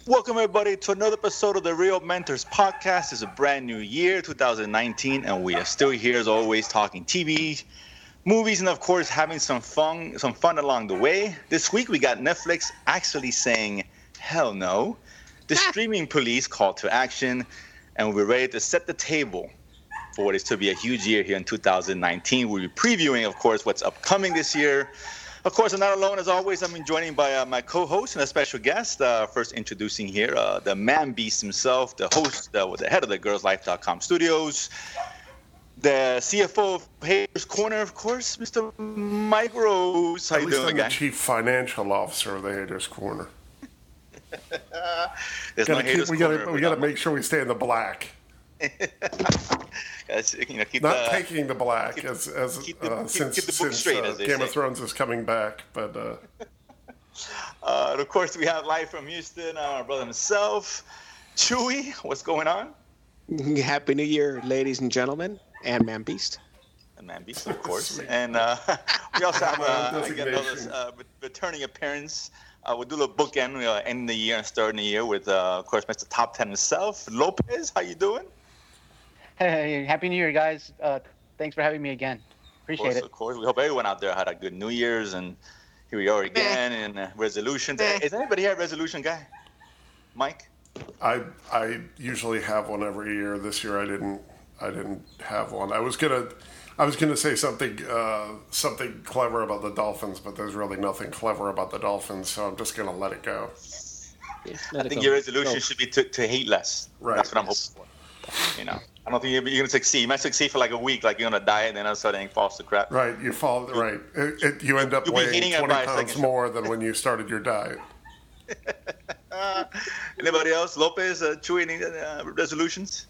Welcome, everybody, to another episode of the Real Mentors Podcast. It's a brand new year, 2019, and we are still here, as always, talking TV, movies, and, of course, having some fun along the way. This week, we got Netflix actually saying, hell no. The streaming police call to action, and we're ready to set the table for what is to be a huge year here in 2019. We'll be previewing, of course, what's upcoming this year. Of course, I'm not alone. As always, I'm joined by my co-host and a special guest. First introducing here, the man beast himself, the host, the head of the GirlsLife.com studios, the CFO of Haters Corner, of course, Mr. Mike Rose. How you doing, guy? The chief financial officer of the Haters Corner. There's no Haters Corner. We got to make sure we stay in the black. Not taking the black since Game of Thrones is coming back, but and of course we have live from Houston our brother himself, Chewy. What's going on? Happy New Year, ladies and gentlemen, and Man Beast. And Man Beast, of course. And we also have another returning appearance. We'll do a little bookend, ending the year and starting the year with, of course, Mr. Top 10 himself, Lopez. How you doing? Hey, Happy New Year, guys. Thanks for having me again. Appreciate it. Of course. We hope everyone out there had a good New Year's, and here we are again in resolutions. Is anybody here a resolution guy? Mike? I usually have one every year. This year I didn't have one. I was gonna say something clever about the Dolphins, but there's really nothing clever about the Dolphins, so I'm just gonna let it go. I think your resolution should be to hate less. Right. That's what I'm hoping for. I don't think you're going to succeed. You might succeed for like a week, like you're going to diet, and then all of a sudden it falls to crap. Right, you fall. Right, you end up weighing 20 pounds more than when you started your diet. Anybody else? Lopez, Chewy, any resolutions?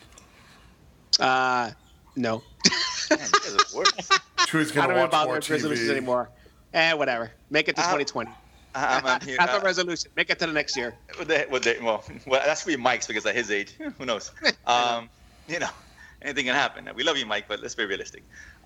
No. Man, Chewy's going to watch more TV. Resolutions anymore. Whatever. Make it to 2020. I'm here. That's a resolution. Make it to the next year. Well, that's for Mike's because at his age, who knows? Anything can happen. We love you, Mike, but let's be realistic.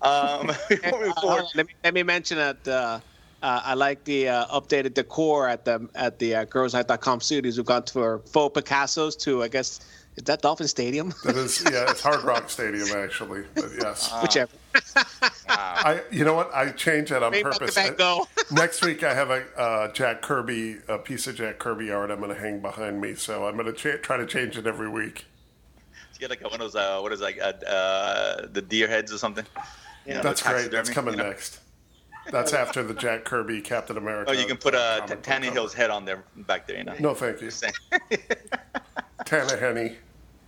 Let me mention that I like the updated decor at the GirlsLife.com studios. We've gone for faux Picassos to, I guess, is that Dolphin Stadium? That is, yeah, it's Hard Rock Stadium actually, but yes. Whichever. You know what? I changed that on purpose. Go. Next week I have a piece of Jack Kirby art I'm going to hang behind me, so I'm going to try to change it every week. You get like one of those, the deer heads or something? That's great. That's coming next. That's after the Jack Kirby Captain America. Oh, you can put Tannehill's head on there, back there, No, thank you. Tannehenny.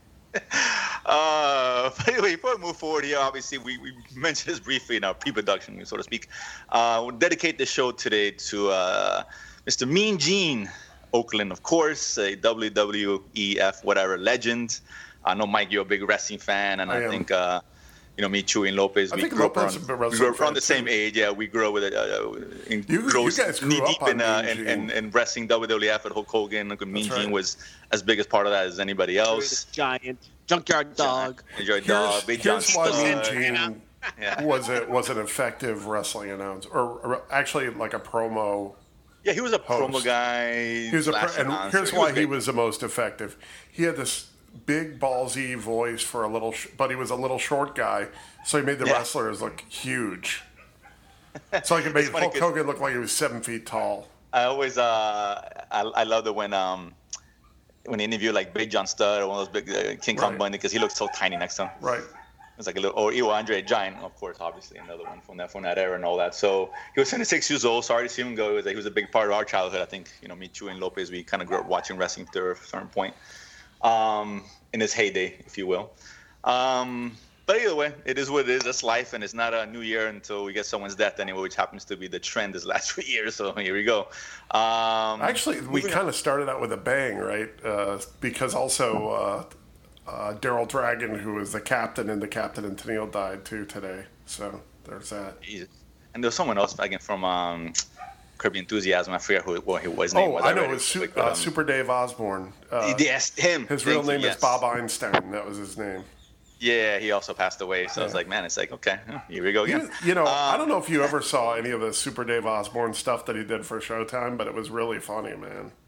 But anyway, before we move forward here, obviously we mentioned this briefly in our pre-production, so to speak. We'll dedicate the show today to Mr. Mean Gene Okerlund, of course, a WWEF whatever legend. I know, Mike, you're a big wrestling fan, and I think me, Chewy, and Lopez, we grew up around the same age. Yeah, we grew up with you guys grew knee deep in wrestling WWF at Hulk Hogan. Mean Gene was as big as part of that as anybody else. Giant Junkyard Dog. Junkyard Dog. Big John Here's why Mean Gene was an effective wrestling announcer, or actually like a promo. Yeah, he was a promo guy. Here's why he was the most effective. He had this big ballsy voice for but he was a little short guy, so he made the wrestlers look huge. So he made Hulk Hogan look like he was 7 feet tall. I always I loved it when they interviewed like Big John Studd or one of those big King Kong Bundy, because he looked so tiny next to him. Right. It's like a little, or Andre Giant, of course, obviously another one from that era and all that. So he was 26 years old. Sorry to see him go. He was a big part of our childhood. I think me, Chewy, and Lopez, we kind of grew up watching wrestling to a certain point. In his heyday, if you will. But either way, it is what it is. That's life, and it's not a new year until we get someone's death anyway, which happens to be the trend this last 3 years. So here we go. Actually, we kind of started out with a bang, right? Because also Daryl Dragon, who was the captain in Tennille, died too today. So there's that. Jesus. And there's someone else again from Curb Your Enthusiasm. I forget what his name was. I know. It was Super Dave Osborne. Yes, him. His real name is Bob Einstein. That was his name. Yeah, he also passed away. So I was like, man, it's like, okay, here we go again. I don't know if you ever saw any of the Super Dave Osborne stuff that he did for Showtime, but it was really funny, man.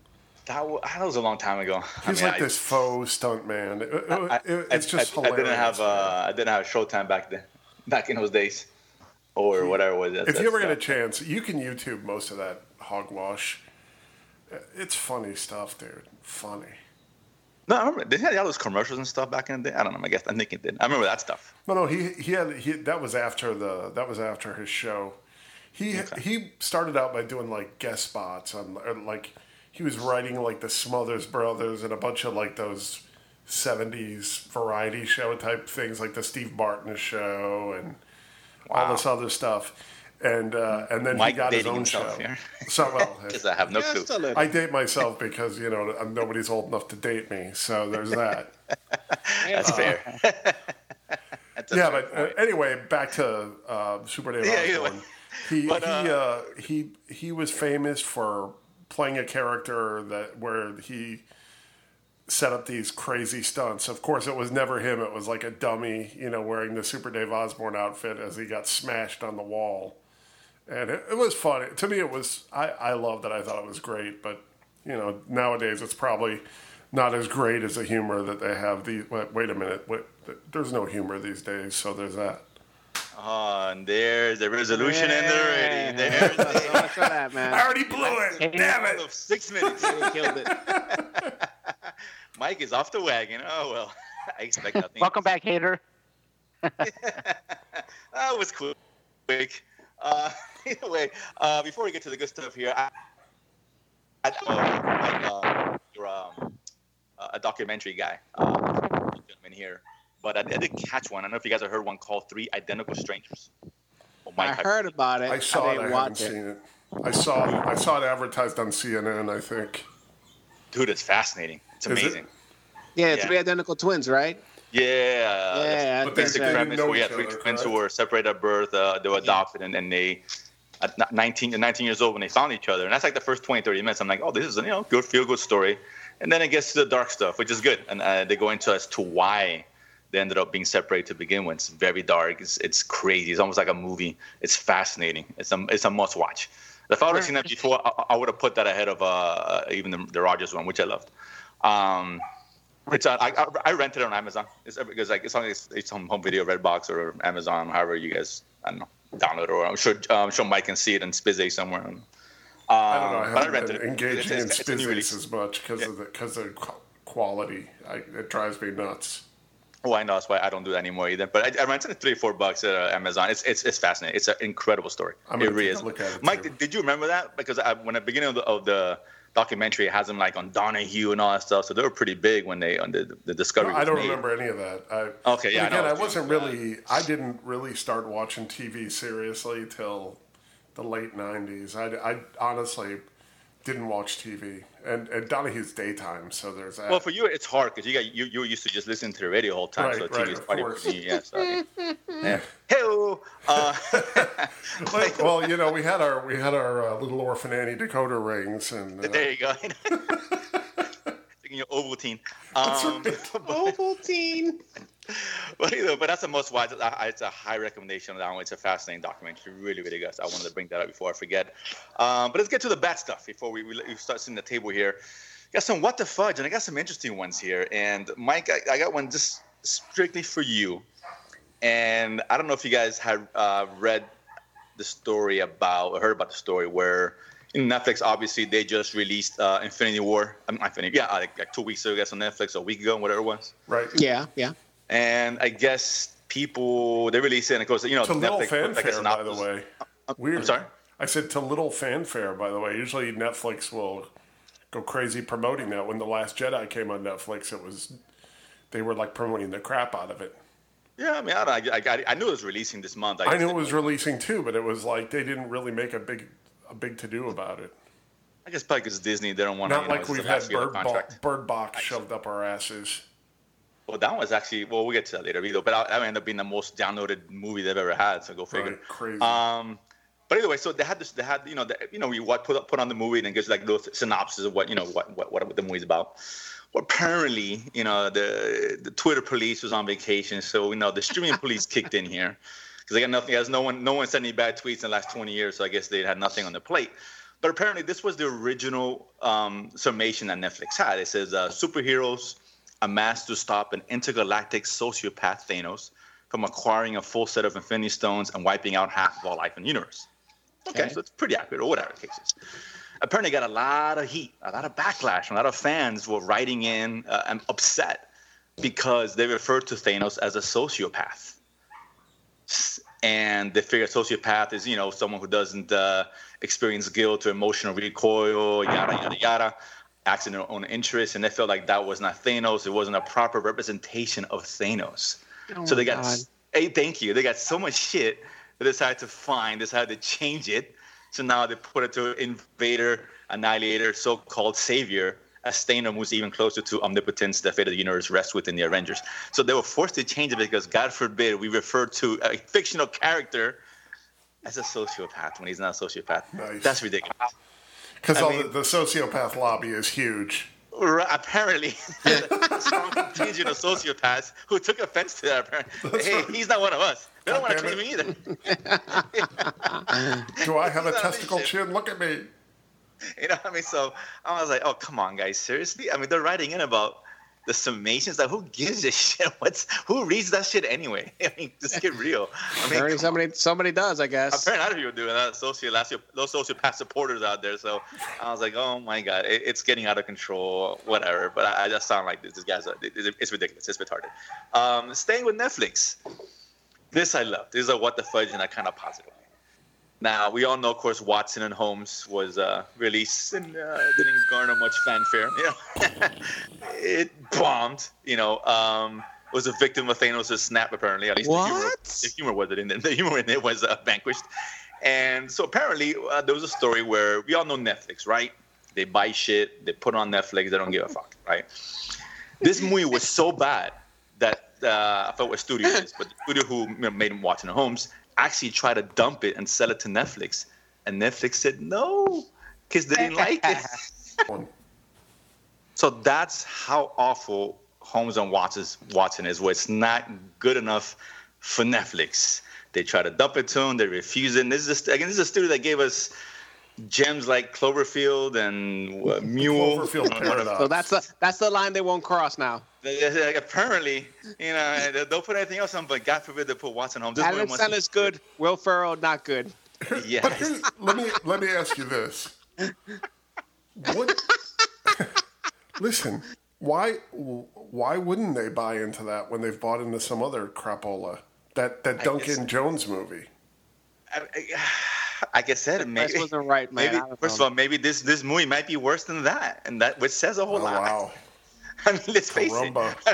that was a long time ago. He's this faux stunt man. It's just hilarious. I didn't have Showtime back in those days, or whatever it was. If you ever get a chance, you can YouTube most of that hogwash. It's funny stuff, dude. Funny. No, I remember. Did he have all those commercials and stuff back in the day? I don't know. I think it did. I remember that stuff. No. He had that was after his show. He started out by doing like guest spots on like he was writing like the Smothers Brothers and a bunch of like those 70s variety show type things like the Steve Martin show and all this other stuff. And then Mike he got his own show. Here. So because I have no clue. I date myself because nobody's old enough to date me. So there's that. That's fair. Anyway, back to Super Dave Osborne. He was famous for playing a character where he set up these crazy stunts. Of course, it was never him. It was like a dummy, wearing the Super Dave Osborne outfit as he got smashed on the wall. And it was funny. To me, it was, I loved it. I thought it was great. But, nowadays it's probably not as great as the humor that they have. Wait a minute. There's no humor these days, so there's that. Oh, and there's the resolution in there already. There's so much for that, man. I already blew it. Damn it. 6 minutes. He killed it. Mike is off the wagon. Oh, well. I expect nothing. Welcome back, hater. That was quick. Anyway, before we get to the good stuff here, you're a documentary guy, gentleman here, but I did catch one. I don't know if you guys have heard one called 3 Identical Strangers. I heard about it. I saw it. I haven't seen it. I saw it advertised on CNN, I think. Dude, it's fascinating. It's amazing. Yeah, 3 identical twins, right? Yeah. But basic premise where you had 3 other, twins who were separated at birth. They were adopted, and they, at 19 years old, when they found each other. And that's like the first 20, 30 minutes. I'm like, oh, this is a good, feel-good story. And then it gets to the dark stuff, which is good. And they go into as to why they ended up being separated to begin with. It's very dark. It's crazy. It's almost like a movie. It's fascinating. It's a must-watch. If I would have seen that before, I would have put that ahead of even the Rogers one, which I loved. I rented it on Amazon. It's on it's on home video, Redbox, or Amazon, however you guys download it. Or I'm sure Mike can see it in Spizzy somewhere. I don't know. I haven't rented been engaging in Spizzy as much because of quality. It drives me nuts. Oh, I know. That's why I don't do that anymore either. But I rented it $3-4 at Amazon. It's fascinating. It's an incredible story. It really is. Look at it, Mike, did you remember that? Because when at the beginning of the documentary, it has them like on Donahue and all that stuff. So they were pretty big when the discovery. I don't remember any of that. I didn't really start watching TV seriously till the late '90s. I honestly didn't watch TV, and Donahue's daytime, so there's that. Well, for you, it's hard because you're used to just listening to the radio the whole time, so TV is probably for you. Yeah, so, yeah. Hello. Well, we had our little Orphan Annie decoder rings, and there you go. Your Ovaltine. Ovaltine. But that's a must watch. It's a high recommendation on that one. It's a fascinating documentary. Really, really good. So I wanted to bring that up before I forget. But let's get to the bad stuff before we start seeing the table here. Got some what the fudge, and I got some interesting ones here. And Mike, I got one just strictly for you. And I don't know if you guys had read the story or heard about the story where in Netflix, obviously, they just released Infinity War. Like 2 weeks ago, I guess, on Netflix, a week ago, whatever it was. Right. Yeah. And I guess people, they release it, and of course, to Netflix, little fanfare, by the way. Weird. I'm sorry? I said to little fanfare, by the way. Usually Netflix will go crazy promoting that. When The Last Jedi came on Netflix, they were like promoting the crap out of it. Yeah, I mean, I knew it was releasing this month. I knew it was releasing too, but it was like they didn't really make a big to-do about it. I guess probably because Disney, they don't want to. Not like we've had Bird Box shoved up our asses. Well, that one was actually, we'll get to that later, Vito, but that ended up being the most downloaded movie they've ever had, so go figure. Right, crazy. But anyway, so they had we put on the movie and it gives like little synopsis of what the movie's about. Well, apparently, the Twitter police was on vacation, so the streaming police kicked in here because they got nothing. No one sent any bad tweets in the last 20 years, so I guess they had nothing on the plate. But apparently, this was the original summation that Netflix had. It says superheroes amassed to stop an intergalactic sociopath Thanos from acquiring a full set of Infinity Stones and wiping out half of all life in the universe. Okay, so it's pretty accurate, or whatever the case is. Apparently, got a lot of heat, a lot of backlash, a lot of fans were writing in and upset because they referred to Thanos as a sociopath. And they figure sociopath is, someone who doesn't experience guilt or emotional recoil, yada, yada, yada, acts in their own interest. And they felt like that was not Thanos. It wasn't a proper representation of Thanos. So they got, thank you. They got so much shit they decided to change it. So now they put it to Invader, Annihilator, so-called Savior, as Thanos moves even closer to omnipotence. The fate of the universe rests within the Avengers. So they were forced to change it because, God forbid, we refer to a fictional character as a sociopath when he's not a sociopath. Nice. That's ridiculous. Because the sociopath lobby is huge. Apparently, some contingent of sociopaths who took offense to that. Apparently, hey, he's not one of us. They don't want to claim me either. Do I have a testicle chin? Look at me. You know what I mean? So I was like, oh, come on, guys. Seriously? I mean, they're writing in about the summations. Like, who gives a shit? Who reads that shit anyway? I mean, just get real. I mean, somebody does, I guess. Apparently, a lot of people do. And those sociopath supporters out there. So I was like, oh, my God. It's getting out of control, whatever. But I just sound like this guy's it's ridiculous. It's retarded. Staying with Netflix. This I love. This is a what the fudge in a kind of positive way. Now, we all know, of course, Watson and Holmes was released and didn't garner much fanfare. It bombed. Was a victim of Thanos' snap, apparently. At least the humor was the humor in it was vanquished. And so apparently there was a story where we all know Netflix, right? They buy shit, they put it on Netflix, they don't give a fuck, right? This movie was so bad that I forgot what studio it is, but the studio who made Watson and Holmes actually tried to dump it and sell it to Netflix, and Netflix said no because they didn't like it. So that's how awful Holmes and Watson is, where it's not good enough for Netflix. They try to dump it to them, they refuse it. And this is a studio that gave us gems like Cloverfield and Mule. Cloverfield Paradox. So that's the line they won't cross now. Apparently, they'll put anything else on, but God forbid they put Watson Holmes. Adam Sandler's good. Will Ferrell not good. Yeah. But let me ask you this. Listen, why wouldn't they buy into that when they've bought into some other crapola? That Duncan Jones movie. Like I said, maybe wasn't right, man. Maybe, first of all, maybe this movie might be worse than that, and that which says a whole lot. Wow. I mean, let's face it.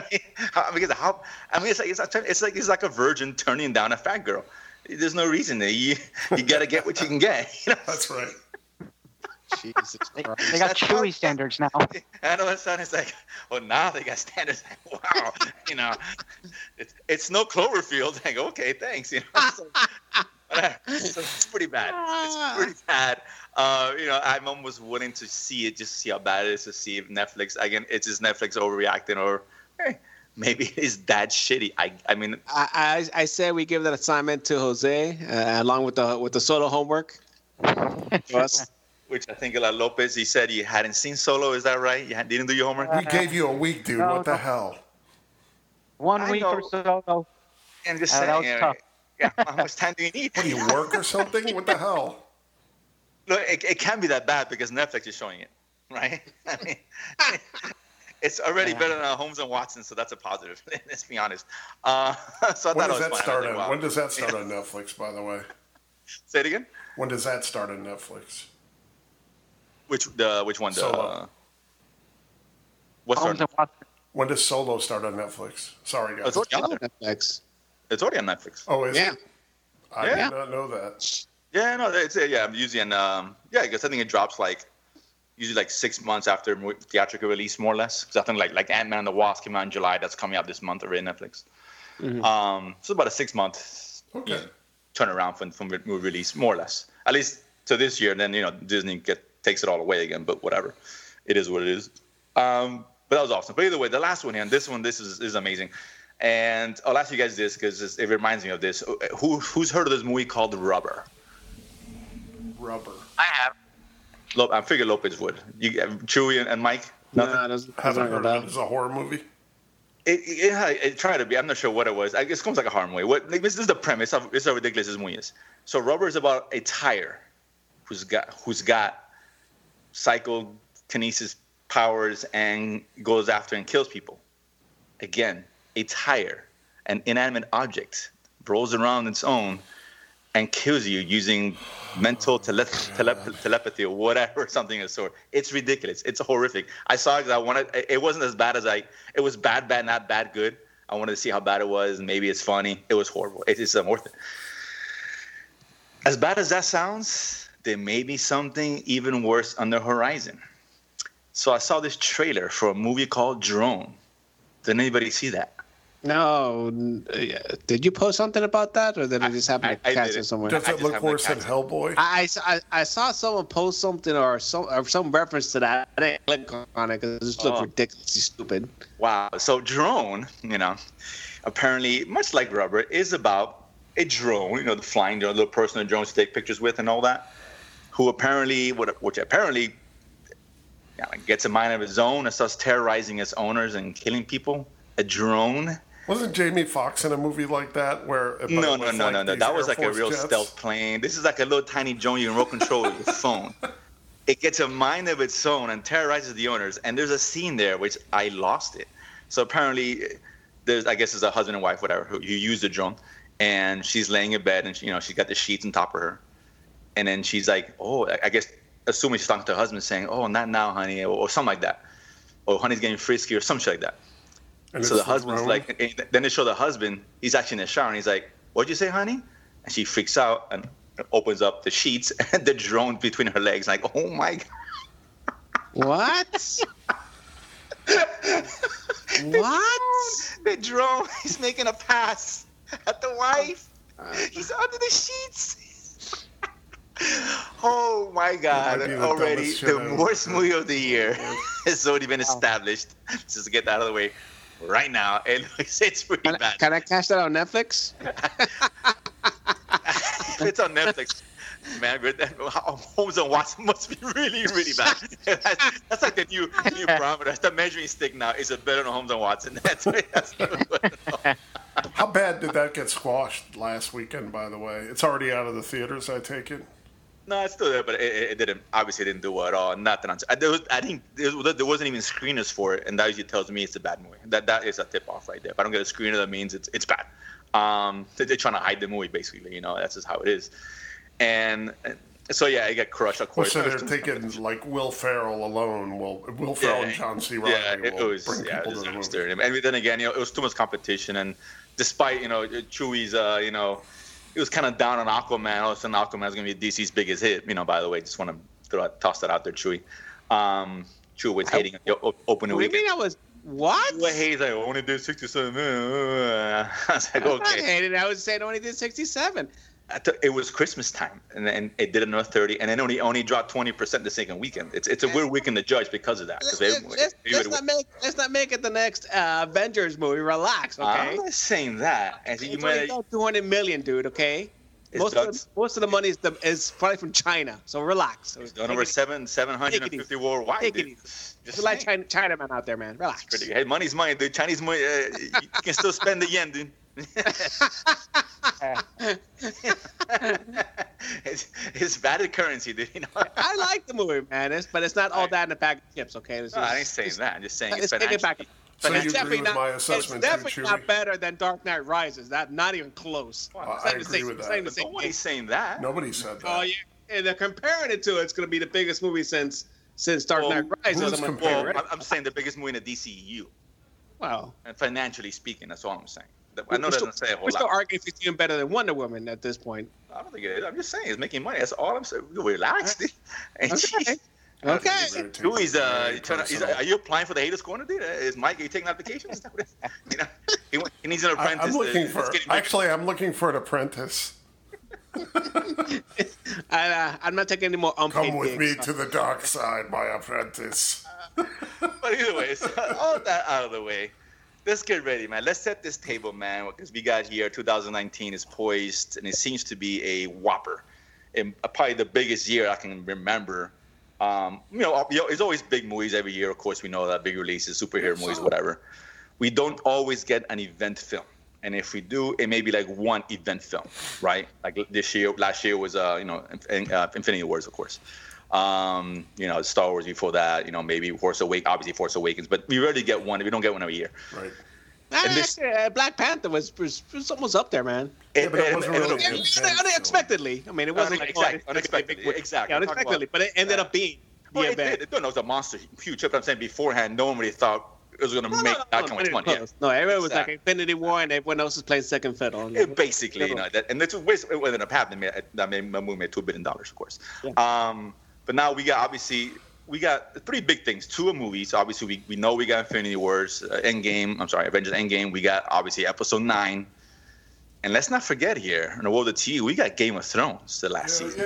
It's like a virgin turning down a fat girl. There's no reason that you got to get what you can get. That's right. Jesus Christ. They got Chewy standards now. And all of a sudden it's like, well, now they got standards. Wow, it's no Cloverfield. Like, okay, thanks. So it's pretty bad. It's pretty bad. I'm almost willing to see it, just to see how bad it is, to see if Netflix, again, it's just Netflix overreacting, or maybe it's that shitty. I say we give that assignment to Jose, along with the Solo homework. Which I think Lopez, he said he hadn't seen Solo. Is that right? You didn't do your homework? We gave you a week, dude. What the hell? 1 week or so. And just saying, that was tough. Yeah, how much time do you need? What, do you work or something? What the hell? Look, it can't be that bad because Netflix is showing it, right? I mean, it's already better than Holmes and Watson, so that's a positive. Let's be honest. When does that start on? When does that start on Netflix? By the way, say it again. When does that start on Netflix? Which one? Solo. What's Holmes and Watson. When does Solo start on Netflix? Sorry, guys. It's already on Netflix. It's already on Netflix. Oh, is it? I did not know that. Yeah, no, it's I'm usually because I think it drops usually 6 months after theatrical release, more or less. Because I think like Ant-Man and the Wasp came out in July. That's coming out this month already on Netflix. Mm-hmm. So about a 6 month turnaround from movie release, more or less. At least to this year. Then Disney takes it all away again. But whatever, it is what it is. But that was awesome. But either way, the last one here, and this is amazing. And I'll ask you guys this because it reminds me of this. Who's heard of this movie called Rubber? Rubber. I have. I figured Lopez would. Chewy and Mike? Nothing? No, doesn't Haven't ring a heard bell. of it. It's a horror movie. It tried to be. I'm not sure what it was. I guess it comes like a horror movie. This is the premise. It's how ridiculous this movie is. So Rubber is about a tire who's got psychokinesis powers and goes after and kills people. Again, a tire, an inanimate object, rolls around its own and kills you using mental telepathy or whatever, something of the sort. It's ridiculous. It's horrific. I saw it. It wasn't as bad as it was bad, not bad, good. I wanted to see how bad it was. Maybe it's funny. It was horrible. It's worth it. As bad as that sounds, there may be something even worse on the horizon. So I saw this trailer for a movie called Drone. Did anybody see that? No. Did you post something about that, or did it just happen to catch it somewhere? Does it look worse than Hellboy? I saw someone post something or some reference to that. I didn't click on it because it just looked ridiculously stupid. Wow. So Drone, apparently, much like Rubber, is about a drone, the flying drone, little personal drones to take pictures with and all that, which apparently gets a mind of its own and starts terrorizing its owners and killing people. A drone. Wasn't Jamie Foxx in a movie like that? No. That was like a real stealth plane. This is like a little tiny drone you can remote control with your phone. It gets a mind of its own and terrorizes the owners. And there's a scene there which I lost it. So apparently, I guess it's a husband and wife, whatever, who use the drone, and she's laying in bed and she's got the sheets on top of her, and then she's like, I guess assuming she's talking to her husband, saying, not now, honey, or something like that, or honey's getting frisky or some shit like that. And so the husband's like, then they show the husband, he's actually in the shower, and he's like, what'd you say, honey? And she freaks out and opens up the sheets, and the drone between her legs, like, oh my God. What? What? The drone, he's making a pass at the wife. He's under the sheets. Oh my God. Already, the worst movie of the year has already been established. Just to get that out of the way right now. It's pretty bad. Can I catch that on Netflix? It's on Netflix. Man, Holmes and Watson must be really, really bad. That's like the new barometer. That's the measuring stick now. Is it better than Holmes and Watson? How bad did that get squashed last weekend, by the way? It's already out of the theaters, I take it? No, it's still there, but it didn't. Obviously, it didn't do well at all. Nothing. I think there wasn't even screeners for it, and that usually tells me it's a bad movie. That is a tip off right there. If I don't get a screener, that means it's bad. They're trying to hide the movie, basically. That's just how it is. And so yeah, it got crushed. Of course. So they're taking like Will Ferrell alone. Will Ferrell and John C. Reilly will bring people to the movie. And then again, it was too much competition, and despite Chewy's, he was kind of down on Aquaman. All of a sudden, Aquaman is going to be DC's biggest hit. By the way, just want to toss that out there, Chewy. Chewy was hating the opening weekend. What do you mean I was? What? He's like, only did 67. I was like, okay. I hated it. I was saying only did 67. It was Christmas time, and then it did another 30, and then only dropped 20% the second weekend. It's a weird weekend to judge because of that. Let's not make it the next Avengers movie. Relax, okay? I'm not saying that. It's only about 200 million, dude. Okay. Most of the money is probably from China, so relax. It's done over 750 worldwide. Take it easy. Just like Chinaman out there, man. Relax. Pretty good. Hey, money's money, dude. Chinese money, you can still spend the yen, dude. It's valid currency, dude. I like the movie, man. But it's not all that in a bag of chips, okay? I ain't saying that. I'm just saying it's take it back. So you agree with my assessment, it's definitely not better than Dark Knight Rises. Not even close. I agree with that. Nobody's saying that. Nobody said that. Oh yeah, and they're comparing it to it's going to be the biggest movie since Dark Knight Rises. I'm saying the biggest movie in the DCEU. Well, and financially speaking, that's all I'm saying. I know that doesn't say a whole lot. We're still arguing if it's even better than Wonder Woman at this point. I don't think it is. I'm just saying it's making money. That's all I'm saying. Relax. Okay. Are you applying for the Haters Corner, dude? Is Mike? Are you taking applications? He needs an apprentice. I'm looking for an apprentice. I'm not taking any more unpaid Come with gigs, me to the dark side, my apprentice. But either way, so all that out of the way. Let's get ready, man. Let's set this table, man, because we got here. 2019 is poised, and it seems to be a whopper. And probably the biggest year I can remember It's always big movies every year. Of course, we know that big releases, superhero movies, whatever. We don't always get an event film. And if we do, it may be like one event film, right? Like last year was, Infinity Wars, of course. Star Wars before that, maybe Force Awakens. But we rarely get one. We don't get one every year. Right. Black Panther was almost up there, man. But it wasn't really unexpectedly. I mean, it wasn't unexpectedly, but it ended up being. It did. It was a monster, huge. But I'm saying beforehand, nobody thought it was going to make that kind of money. Yeah. No, everyone was like Infinity War, and everyone else was playing second fiddle. Basically, and that's what ended up happening. That movie made $2 billion, of course. Yeah. But now we got three big things. Two movies. Obviously, we know we got Infinity Wars, Avengers Endgame. We got obviously Episode 9, and let's not forget here in the world of TV, we got Game of Thrones the last season.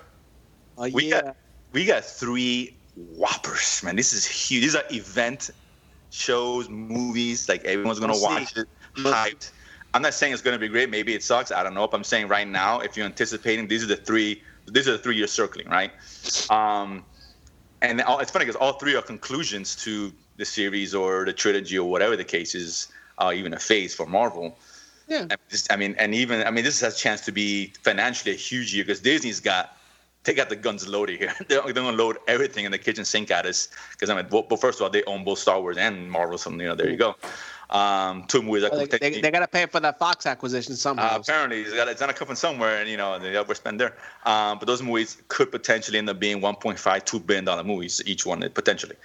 Yeah. We got three whoppers, man. This is huge. These are event shows, movies. Like everyone's gonna watch it, hyped. I'm not saying it's gonna be great. Maybe it sucks. I don't know. But I'm saying right now, if you're anticipating, these are the three you're circling, right? And it's funny because all three are conclusions to the series or the trilogy or whatever the case is, even a phase for Marvel. Yeah. This has a chance to be financially a huge year because Disney's got the guns loaded here. They're going to load everything in the kitchen sink at us because first of all, they own both Star Wars and Marvel. So there you go. Two movies. They got to pay for that Fox acquisition somehow. Apparently, it's got to come from somewhere, and they overspend there. But those movies could potentially end up being $1.5-2 billion movies each one, potentially.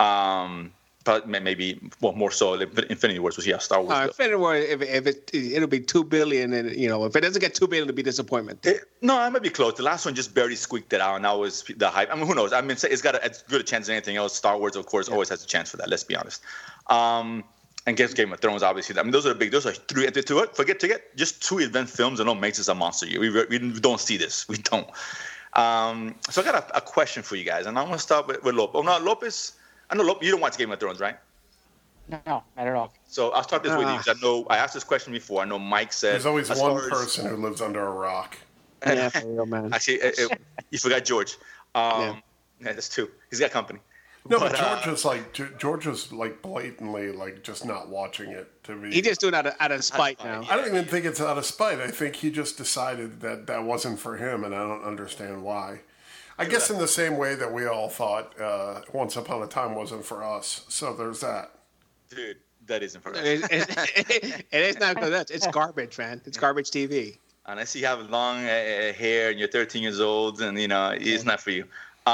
But maybe more so Infinity Wars. We'll see how Star Wars. Infinity Wars, it'll be $2 billion, and if it doesn't get $2 billion, it'll be disappointment. No, I might be close. The last one just barely squeaked it out, and that was the hype. I mean, who knows? I mean, it's got as good a chance as anything else. Star Wars, of course, always has a chance for that. Let's be honest. And Game of Thrones, obviously. I mean, those are three. Forget just two event films alone makes this a monster year. We don't see this. We don't. So I got a question for you guys, and I'm going to start with Lopez. Oh, no, Lopez. I know you don't watch Game of Thrones, right? No, not at all. So I'll start this with you because I know I asked this question before. I know Mike said there's always one person who lives under a rock. Yeah, for real, man. Actually, you forgot George. Yeah, that's two. He's got company. No, but George is blatantly just not watching it to me. He just doing it out of spite now. I don't even think it's out of spite. I think he just decided that wasn't for him, and I don't understand why. I guess in the same way that we all thought Once Upon a Time wasn't for us. So there's that. Dude, that isn't for us. It is not for us. It's garbage, man. It's garbage TV. Unless you have long hair and you're 13 years old, and it's not for you.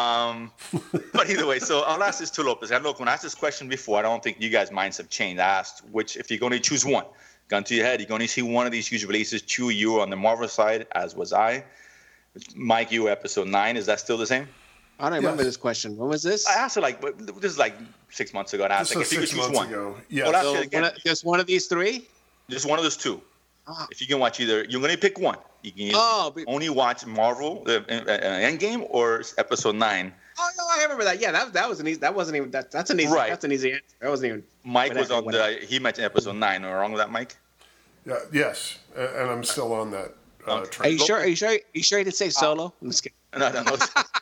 But either way, so I'll ask this to Lopez. And look, when I asked this question before, I don't think you guys' minds have changed. I asked if you're going to choose one, gun to your head, you're going to see one of these huge releases. Chew, you were on the Marvel side, as was I. Mike, you were Episode 9. Is that still the same? I don't remember this question. When was this? I asked it this is 6 months ago. And I asked if you could choose one. Yeah. So just one of these three? Just one of those two. If you can watch either, you're going to pick one. You can only watch Marvel Endgame or Episode 9. Oh no, I remember that. Yeah, that was an easy. That wasn't even. That's an easy. Right. That's an easy answer. That wasn't even. Mike was on he mentioned Episode 9. Am I wrong with that, Mike? Yeah. Yes, and I'm still on that. Are you sure? Are you sure you didn't say Solo? I'm just kidding. No.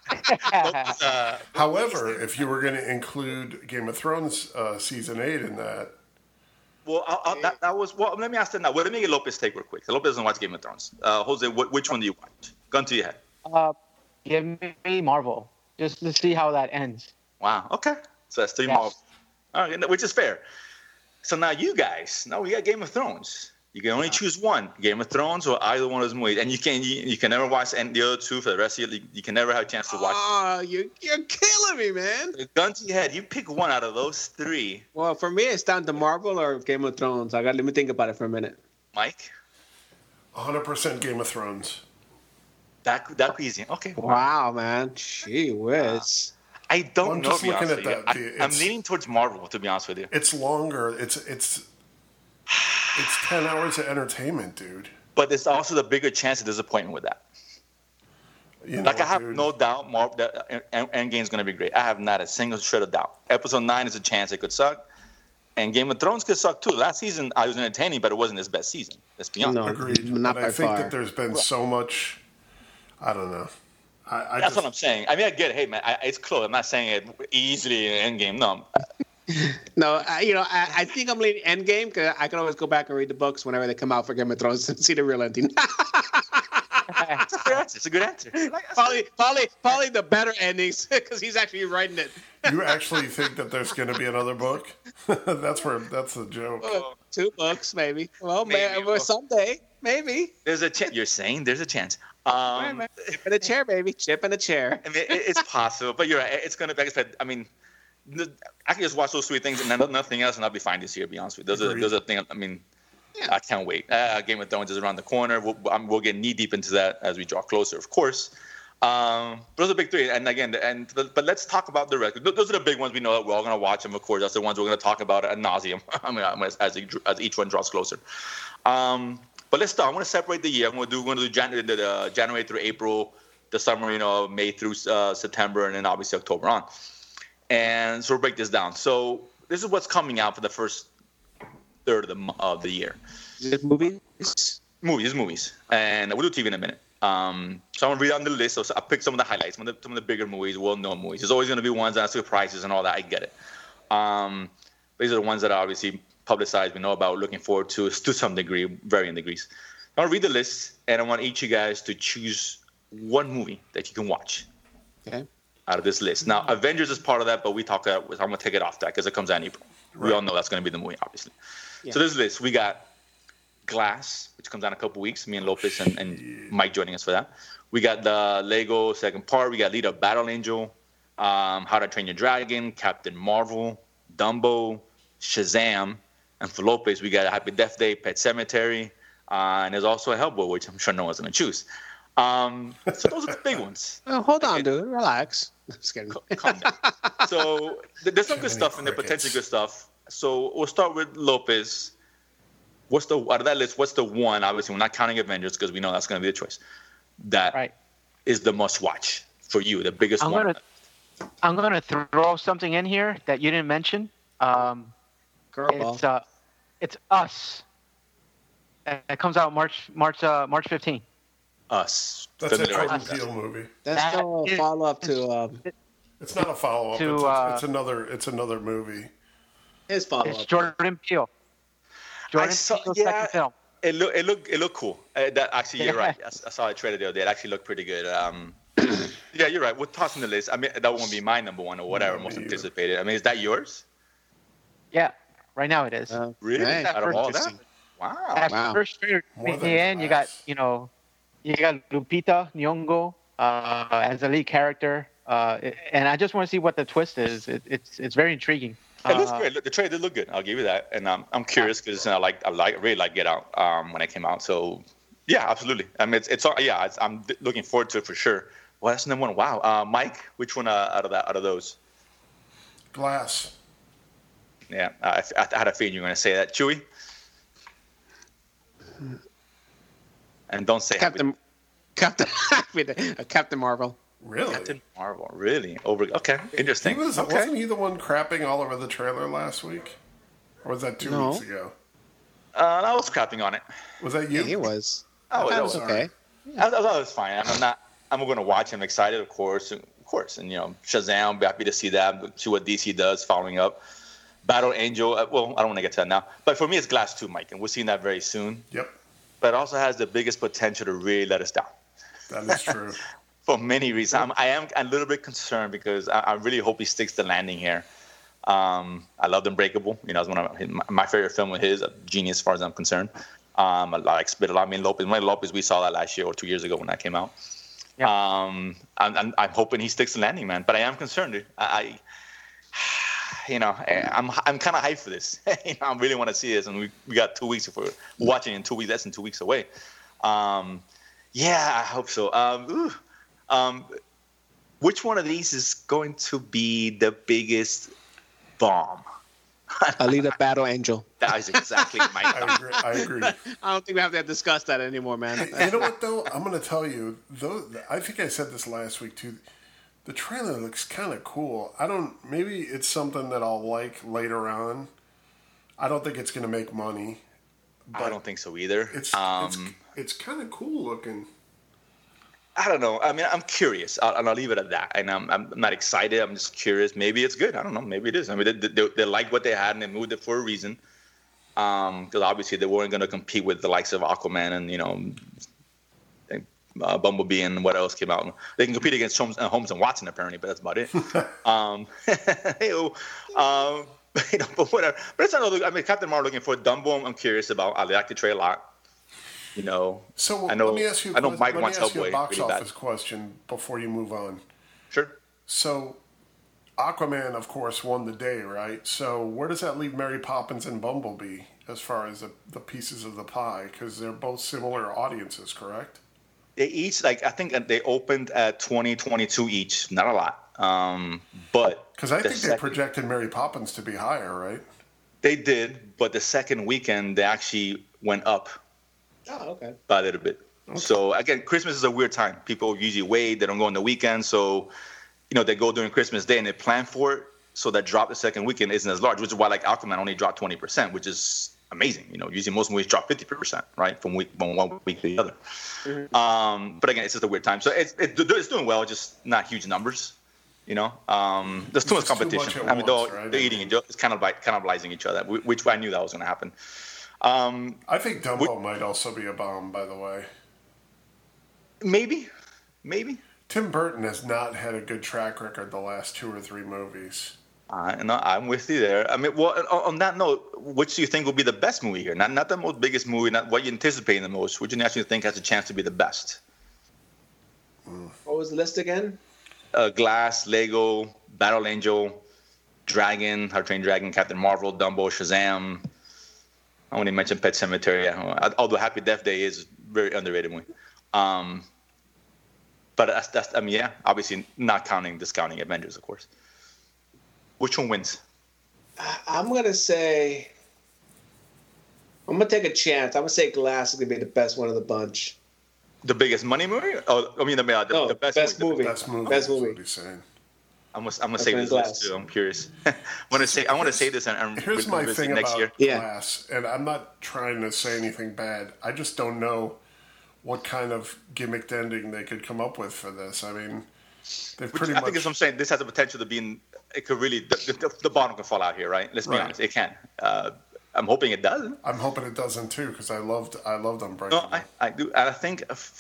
However, if you were going to include Game of Thrones season 8 in that. Well, that was. Well, let me ask that now. Let me get Lopez take real quick. Lopez doesn't watch Game of Thrones. Jose, which one do you watch? Gun to your head. Give me Marvel, just to see how that ends. Wow. Okay. So that's three Marvel. All right, which is fair. So now we got Game of Thrones. You can only choose one, Game of Thrones or either one of those movies, and you can never watch the other two for the rest of your. You can never have a chance to watch. Oh, you're killing me, man! Gun to your head, you pick one out of those three. Well, for me, it's down to Marvel or Game of Thrones. Let me think about it for a minute. Mike, 100% Game of Thrones. That easy. Okay. Wow, man! Gee whiz. I don't know. I'm just looking at that. I'm leaning towards Marvel, to be honest with you. It's longer. It's 10 hours of entertainment, dude. But there's also the bigger chance of disappointment with that. I have no doubt that Endgame's going to be great. I have not a single shred of doubt. Episode 9 is a chance it could suck. And Game of Thrones could suck, too. Last season, I was entertaining, but it wasn't his best season. Let's be honest. No, agreed. Not but by I think far. that there's been so much, I don't know. That's what I'm saying. I mean, I get it. Hey, man, it's close. I'm not saying it easily in Endgame. No. No, I think I'm leaning Endgame because I can always go back and read the books whenever they come out for Game of Thrones and see the real ending. It's a good answer. Probably the better endings because he's actually writing it. You actually think that there's going to be another book? That's the joke. 2 books, maybe. Well, Maybe. someday, maybe. There's a chance. You're saying there's a chance. Chip in a chair, baby. Chip in a chair. I mean, it's possible, but you're right. It's going to be, like I said, I mean, I can just watch those 3 things and then nothing else, and I'll be fine this year, to be honest with you. Those are things, I mean, I can't wait. Game of Thrones is around the corner. We'll get knee-deep into that as we draw closer, of course. But those are the big 3. And again, but let's talk about the rest. Those are the big ones we know that we're all going to watch them, of course. That's the ones we're going to talk about ad nauseum as each one draws closer. But let's start. I'm going to separate the year. We're going to do January through April, the summer, May through September, and then obviously October on. And so we'll break this down. So this is what's coming out for the first third of the year. Is it movies? Movies. And we'll do TV in a minute. So I'm going to read on the list. So I picked some of the highlights, some of the bigger movies, well-known movies. There's always going to be ones that have surprises and all that. I get it. These are the ones that are obviously publicized, we know about, looking forward to some degree, varying degrees. I'll read the list, and I want each of you guys to choose one movie that you can watch. Okay. Out of this list. Now, Avengers is part of that, but I'm going to take it off that because it comes out in April. Right. We all know that's going to be the movie, obviously. Yeah. So this list, we got Glass, which comes out in a couple weeks. Me and Lopez and Mike joining us for that. We got the Lego second part. We got Alita Battle Angel, How to Train Your Dragon, Captain Marvel, Dumbo, Shazam, and for Lopez, we got Happy Death Day, Pet Sematary, and there's also a Hellboy, which I'm sure no one's going to choose. So those are the big ones. Oh, hold on, dude. Relax. Just kidding. Calm down. So there's some good stuff in there, potentially good stuff. So we'll start with Lopez. Out of that list, what's the one? Obviously, we're not counting Avengers because we know that's going to be the choice. That is the must-watch for you, the biggest one. I'm going to throw something in here that you didn't mention. It's Us. It comes out March 15th. Us. That's a Jordan Peele movie. That's still a follow-up to. It's not a follow-up. It's another movie. His follow-up. It's Jordan Peele. Peele's second film. It looked cool. You're right. I saw a trailer the other day. It actually looked pretty good. Yeah, you're right. We'll toss in the list. I mean, that won't be my number one or whatever, most anticipated. I mean, is that yours? Yeah, right now it is. Really? Out of all that? Wow. First trailer. In the end, you got Lupita Nyong'o as the lead character, and I just want to see what the twist is. It's very intriguing. It looks great. The trailer did look good. I'll give you that. And I'm curious because I really like Get Out when it came out. So yeah, absolutely. I mean, I'm looking forward to it for sure. Well, that's number one. Wow, Mike, which one out of those? Glass. Yeah, I had a feeling you were going to say that. Chewy. And don't say Captain Marvel. Really? Captain Marvel, really? Okay, interesting. Wasn't he the one crapping all over the trailer last week? Or was that 2 weeks ago? I was crapping on it. Was that you? Yeah, he was. That was okay. I thought it was fine. I'm going to watch him. Excited, of course. And Shazam, happy to see that. See what DC does following up. Battle Angel. I don't want to get to that now. But for me, it's Glass 2, Mike, and we're seeing that very soon. Yep. But it also has the biggest potential to really let us down. That is true. For many reasons. I am a little bit concerned because I really hope he sticks the landing here. I loved Unbreakable. It's one of my favorite film with his. A genius as far as I'm concerned. I like Spit a lot. I mean, Lopez, we saw that last year or 2 years ago when that came out. Yeah. I'm hoping he sticks the landing, man. But I am concerned. I'm kind of hyped for this. I really want to see this, and we got 2 weeks before watching in 2 weeks. Less than 2 weeks away. Yeah, I hope so. Which one of these is going to be the biggest bomb? Alita Battle Angel. That is exactly my I agree. I don't think we have to discuss that anymore, man. You know what, though? I'm going to tell you. I think I said this last week, too. The trailer looks kind of cool. Maybe it's something that I'll like later on. I don't think it's going to make money. I don't think so either. It's kind of cool looking. I don't know. I mean, I'm curious, and I'll leave it at that. And I'm not excited. I'm just curious. Maybe it's good. I don't know. Maybe it is. I mean, they liked what they had, and they moved it for a reason. Because obviously they weren't going to compete with the likes of Aquaman and Bumblebee and what else came out. They can compete against Holmes and Watson apparently, but that's about it. But whatever. But it's another. I mean, Captain Marvel looking for Dumbo. I'm curious about. I like the trailer a lot. So I know. Let me ask you. I know Mike wants a box really office bad. question before you move on. Sure. So, Aquaman, of course, won the day, right? So, where does that leave Mary Poppins and Bumblebee as far as the pieces of the pie? Because they're both similar audiences, correct? They each I think they opened at 2022 each. Not a lot. But because I think they projected Mary Poppins to be higher, right? They did, but the second weekend they actually went up. Oh, okay. By a little bit. Okay. So again, Christmas is a weird time. People usually wait. They don't go on the weekend. So, they go during Christmas Day and they plan for it. So that drop the second weekend isn't as large, which is why Aquaman only dropped 20%, which is amazing. Usually most movies drop 50%, right, from one week to the other. Mm-hmm. But again, it's just a weird time. So it's doing well, just not huge numbers. There's too much competition. They're eating it's cannibalizing each other, which I knew that was going to happen. I think Dumbo might also be a bomb, by the way. Maybe. Tim Burton has not had a good track record the last 2 or 3 movies. I'm with you there. I mean, well, on that note, which do you think will be the best movie here? Not the most biggest movie, not what you anticipate the most. Which do you actually think has a chance to be the best? What was the list again? Glass, Lego, Battle Angel, Dragon, How to Train Your Dragon, Captain Marvel, Dumbo, Shazam. I want to mention Pet Sematary. Although Happy Death Day is a very underrated movie. But that's obviously not discounting Avengers, of course. Which one wins? I'm going to take a chance. I'm going to say Glass is going to be the best one of the bunch. The biggest money movie? Oh, I mean, the best movie. Best movie. Best movie. What he's saying. I'm gonna say this list too. I'm curious. I want to say this and here's my thing next about year. Glass, and I'm not trying to say anything bad. I just don't know what kind of gimmicked ending they could come up with for this. I mean, they've pretty much. I think as I'm saying, this has the potential to be. It could really the bottom can fall out here, right? Let's be honest, it can. I'm hoping it doesn't. I'm hoping it doesn't too, because I loved Unbreakable. No, I do. I think.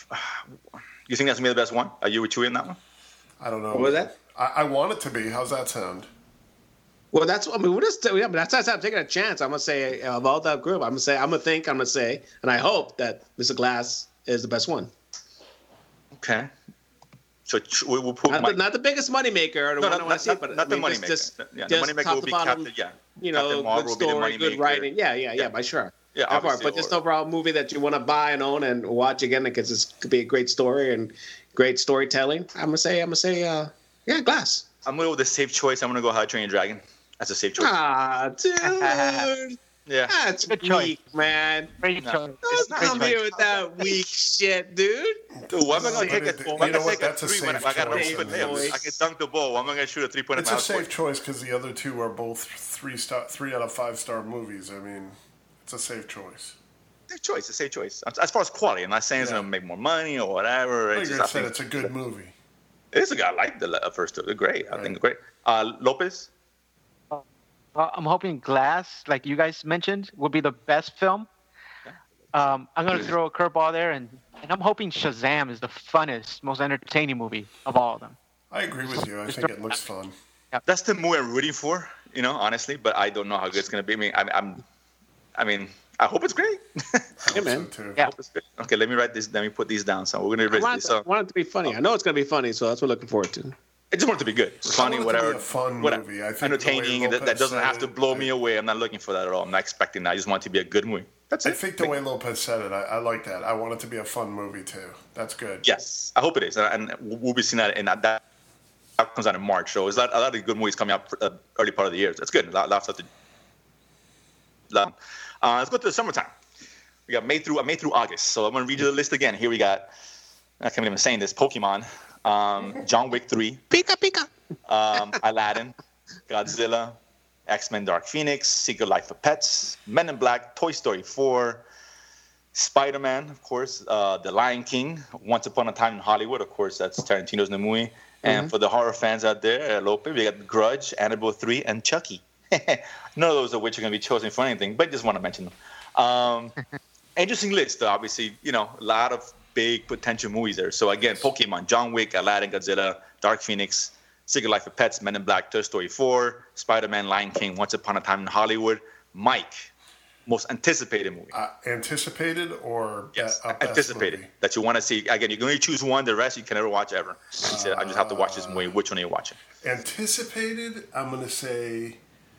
You think that's gonna be the best one? Are you with Chewie in that one? I don't know. What was that? I want it to be. How's that sound? Well, that's. I mean, that's I'm taking a chance. I'm gonna say of all that group, I'm gonna say, and I hope that Mr. Glass is the best one. Okay. So we'll put not the biggest moneymaker or the one I want to see, but not the moneymaker. The moneymaker will be Captain. Yeah. Good story, good writing. Yeah, by sure. Yeah, obviously. But just overall movie that you want to buy and own and watch again because it could be a great story and great storytelling. I'm gonna say, Glass. I'm going to go with the safe choice. I'm going to go How to Train Your Dragon. That's a safe choice. Ah, dude. Yeah. That's weak, man. Great choice. Don't come here with that weak shit, dude. Dude, I'm going to take a that's a safe choice. I can dunk the ball. I'm going to shoot a 3-pointer. It's a safe choice because the other two are both 3 out of 5-star movies. I mean, it's a safe choice. It's a safe choice. As far as quality, I'm not saying it's going to make more money or whatever. I think it's a good movie. It's a guy. I like the first two. They're great. I think they're great. Lopez? I'm hoping Glass, like you guys mentioned, will be the best film. I'm going to throw a curveball there, and I'm hoping Shazam is the funnest, most entertaining movie of all of them. I agree with you. I think it looks fun. That's the movie I'm rooting for, honestly, but I don't know how good it's going to be. I mean, I hope it's great. I man. So yeah. Okay, let me put these down. So we're going to erase these. I want it to be funny. I know it's going to be funny, so that's what I'm looking forward to. I just want it to be good. Funny, whatever. Be a fun movie. I think entertaining. That doesn't have to blow me away. I'm not looking for that at all. I'm not expecting that. I just want it to be a good movie. That's it. I think the way Lopez said it, I like that. I want it to be a fun movie, too. That's good. Yes. I hope it is. And we'll be seeing that. And that comes out in March. So there's a lot of good movies coming out early part of the year. That's good. Lots of stuff to let's go to the summertime. We got May through August. So I'm going to read you the list again. Here we got, I can't even say this, Pokemon, John Wick 3, Pika Pika, Aladdin, Godzilla, X-Men Dark Phoenix, Secret Life of Pets, Men in Black, Toy Story 4, Spider-Man, of course, The Lion King, Once Upon a Time in Hollywood, of course, that's Tarantino's new movie. And for the horror fans out there, Lope, we got Grudge, Annabelle 3, and Chucky. None of those of which are going to be chosen for anything, but just want to mention them. Interesting list, obviously. A lot of big potential movies there. So again, Pokemon, John Wick, Aladdin, Godzilla, Dark Phoenix, Secret Life of Pets, Men in Black, Toy Story 4, Spider-Man, Lion King, Once Upon a Time in Hollywood. Mike, most anticipated movie. Anticipated or yes, best anticipated movie? That you want to see. Again, you can only choose one. The rest you can never watch ever. You said, I just have to watch this movie. Which one are you watching? Anticipated, I'm going to say,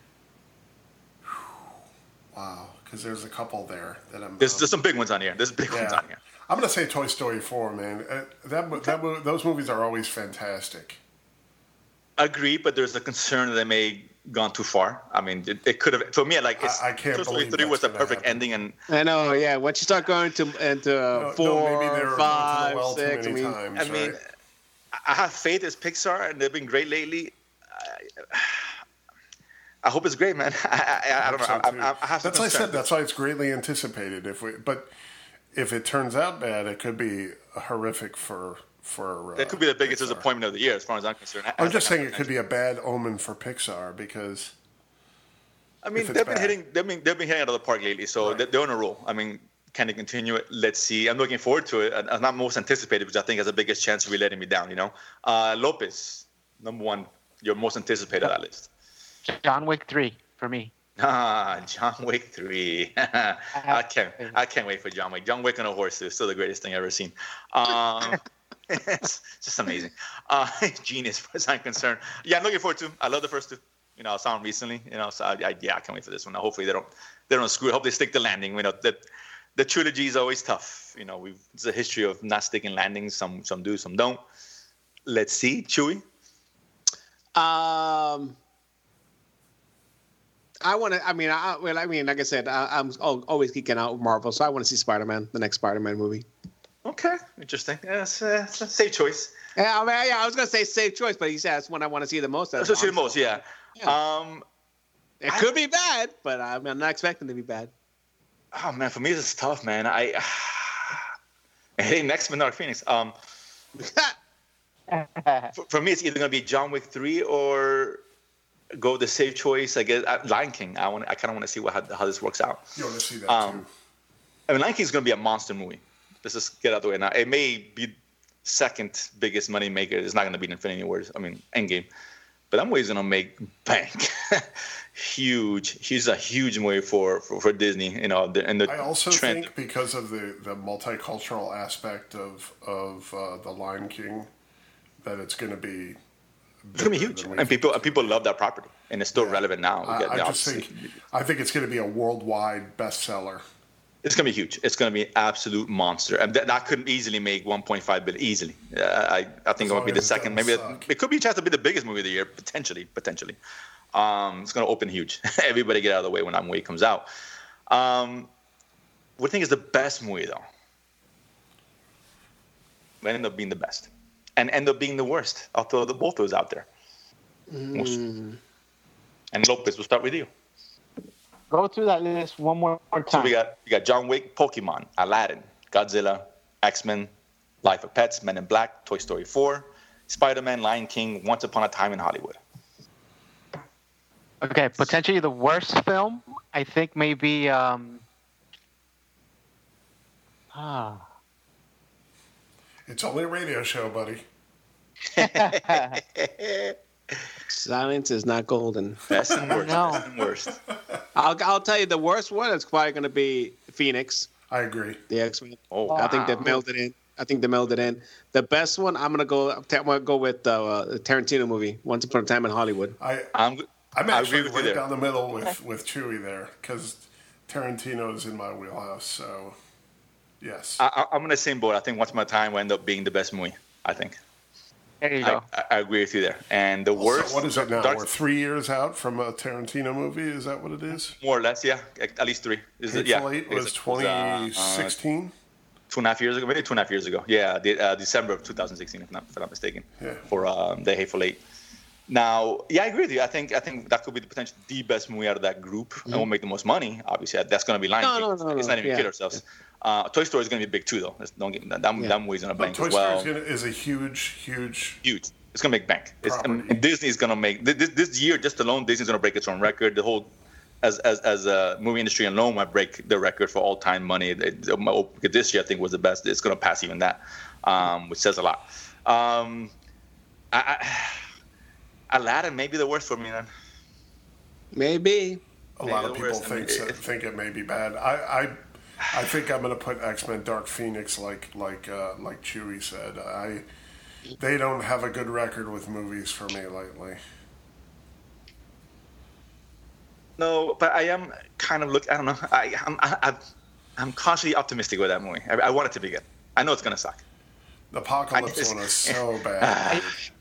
wow, because there's a couple there that I'm. There's some big ones on here. There's big ones on here. I'm going to say Toy Story 4, man. Those movies are always fantastic. Agree, but there's a concern that they may gone too far. I mean, it could have. For me, like I can't believe 3 was the perfect happen. ending, and I know. Yeah, once you start going into four, maybe they were 5, well 6. too many times, I mean, right? I have faith as Pixar, and they've been great lately. I hope it's great, man. I don't know. I have some that's why I said. concerns. That's why it's greatly anticipated. But if it turns out bad, it could be horrific for. That could be the biggest Pixar. disappointment of the year, as far as I'm concerned. I'm just saying it could be a bad omen for Pixar because. I mean, if it's they've been bad. hitting. They've been hitting out of the park lately, so Right. they're on a roll. I mean, can they continue it? Let's see. I'm looking forward to it. I'm not most anticipated, which I think has the biggest chance of really letting me down. Lopez, number one, you're most anticipated on that list. John Wick 3 for me. John Wick 3. I can't wait for John Wick. John Wick on a horse is still the greatest thing I've ever seen. It's just amazing. Genius, as far as I'm concerned. Yeah, I'm looking forward to. I love the first two. I saw them recently. So I can't wait for this one. Hopefully they don't screw it. Hope they stick the landing. The trilogy is always tough. It's a history of not sticking landings. Some do, some don't. Let's see, Chewy. I want to. I mean, like I said, I'm always geeking out with Marvel, so I want to see Spider-Man, the next Spider-Man movie. Okay, interesting. That's a safe choice. Yeah, I was gonna say safe choice, but he said that's one I want to see the most. That's what the most, yeah. It could be bad, but I'm not expecting it to be bad. Oh man, for me this is tough, man. Hey, next Dark Phoenix. For me, it's either gonna be John Wick 3 or go the safe choice. I guess Lion King. I kind of want to see how this works out. You want to see that too? I mean, Lion King is gonna be a monster movie. Let's just get out of the way now. It may be second biggest money maker. It's not gonna beat Infinity Wars. I mean, Endgame. But that movie's gonna make bank. Huge. He's a huge movie for Disney. I also trend. think because of the multicultural aspect of the Lion King, that it's going to be. It's gonna be huge, and people love that property, and it's still relevant now. I think it's going to be a worldwide bestseller. It's gonna be huge. It's gonna be an absolute monster, and that could easily make 1.5 billion easily. I think it would be the second. Maybe it could be a chance to be the biggest movie of the year potentially. It's gonna open huge. Everybody get out of the way when that movie comes out. What do you think is the best movie though? Will end up being the best, and end up being the worst. I'll throw both those out there. And Lopez, we'll start with you. Go through that list one more time. So we got John Wick, Pokemon, Aladdin, Godzilla, X-Men, Life of Pets, Men in Black, Toy Story 4, Spider-Man, Lion King, Once Upon a Time in Hollywood. Okay, potentially the worst film, I think maybe It's only a radio show, buddy. Silence is not golden. Best and worst. No. Best and worst. I'll tell you the worst one is probably going to be Phoenix, I agree. the X-Men. Oh, I think they've melded in. The best one, I'm gonna go with the Tarantino movie, Once Upon a Time in Hollywood. I'm actually with you right there. down the middle with Chewy there because Tarantino is in my wheelhouse. So, yes. I'm in the same boat. I think Once Upon a Time will end up being the best movie. I think. there you go. I agree with you there. And the worst. So what is it now? Dark- We're 3 years out from a Tarantino movie. Is that what it is? More or less, yeah. At least 3. Hateful Eight was 2016. 2.5 years ago, maybe 2.5 years ago. Yeah, December of 2016, if I'm not mistaken. Yeah. For the Hateful Eight. Now, yeah, I agree with you. I think that could be the best movie out of that group, and will make the most money. Obviously, that's going to be Lion King. No. It's not even kid ourselves. Toy Story is going to be big too, though. Don't get that movie's going to bank Toy as well. Story is a huge. Huge. It's going to make bank. Disney's going to make this year just alone. Disney's going to break its own record. The whole as a movie industry alone might break the record for all time money. This year I think was the best. It's going to pass even that, which says a lot. Aladdin may be the worst for me then. Maybe. A lot of people think it may be bad. I think I'm going to put X-Men Dark Phoenix like Chewie said. They don't have a good record with movies for me lately. No, but I am kind of I don't know. I'm cautiously optimistic with that movie. I want it to be good. I know it's going to suck. The Apocalypse one is so bad.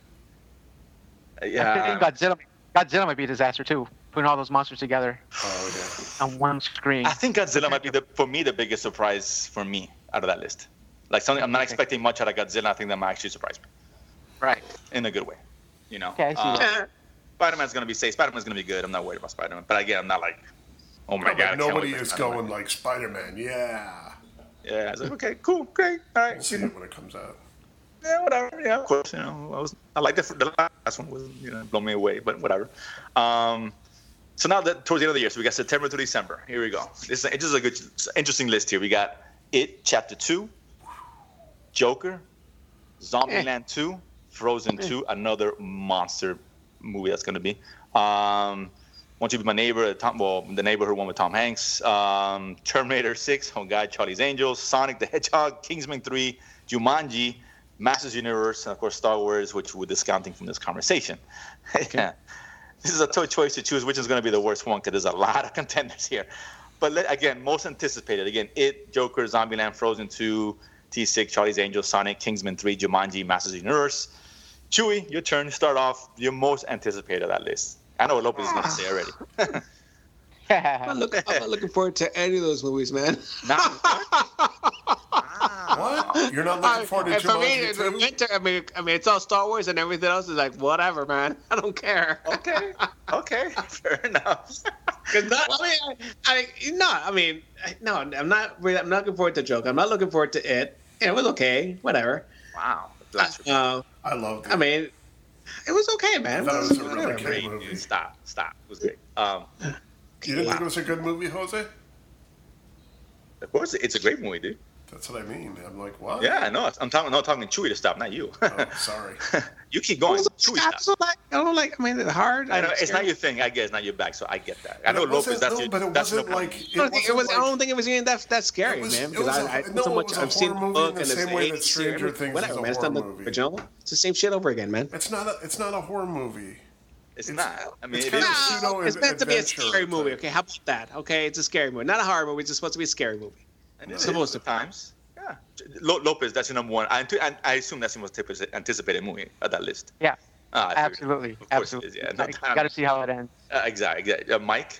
Yeah. I think Godzilla might be a disaster too. Putting all those monsters together on one screen. I think Godzilla might be for me the biggest surprise for me out of that list. Like something I'm not expecting much out of Godzilla. I think that might actually surprise me. Right. In a good way, you know. Okay, I see that. Spider-Man's gonna be safe. Spider-Man's gonna be good. I'm not worried about Spider-Man. But again, I'm not like, oh my god. Nobody is going like Spider-Man. Yeah. Yeah. It's like, okay, cool, great, all right. We'll see it when it comes out. Yeah, whatever. Yeah, of course. You know, I like the last one was blow me away, but whatever. So now that towards the end of the year, so we got September to December. Here we go. This is a good, interesting list here. We got It Chapter 2, Joker, Zombieland 2, Frozen 2, another monster movie that's going to be. Want You to Be My Neighbor, the Neighborhood one with Tom Hanks. Terminator 6, Oh God, Charlie's Angels, Sonic the Hedgehog, Kingsman 3, Jumanji, Masters Universe, and of course Star Wars, which we're discounting from this conversation. Okay. This is a tough choice to choose which is going to be the worst one because there's a lot of contenders here. But again, most anticipated. Again, It, Joker, Zombieland, Frozen 2, T6, Charlie's Angels, Sonic, Kingsman 3, Jumanji, Masters of the Universe. Chewy, your turn to start off. Your most anticipated of that list. I know what Lopez is going to say already. I'm not looking forward to any of those movies, man. What? You're not looking forward to Jumanji too? I mean, it's all Star Wars and everything else is like whatever, man. I don't care. Okay, fair enough. I'm not looking forward to Joker. I'm not looking forward to It. It was okay, whatever. Wow. I loved it. I mean, it was okay, man. I thought it was a really good movie. Stop. It was great. You didn't think it was a good movie, Jose? Of course, it's a great movie, dude. That's what I mean. I'm like, what? Yeah, I know. I'm talking Chewy to stop, not you. Oh, sorry. You keep going. Chewy, stop. I don't like. I mean, it's hard. I know it's not your thing. I guess it's not your bag, so I get that. I know Lopez. That's your. But it wasn't like. I don't think it was even that scary, man. Because I've seen the book and the same way that Stranger Things is a horror movie. It's the same shit over again, man. It's not a horror movie. It's not. I mean, it's meant to be a scary movie. Okay, how about that? Okay, it's a scary movie, not a horror movie. It's just supposed to be a scary movie. And it's supposed to times. Yeah, Lopez, that's your number one. I assume that's the most anticipated movie at that list. Yeah, absolutely. Of course it is. Yeah, you got to see how it ends. Exactly. Mike.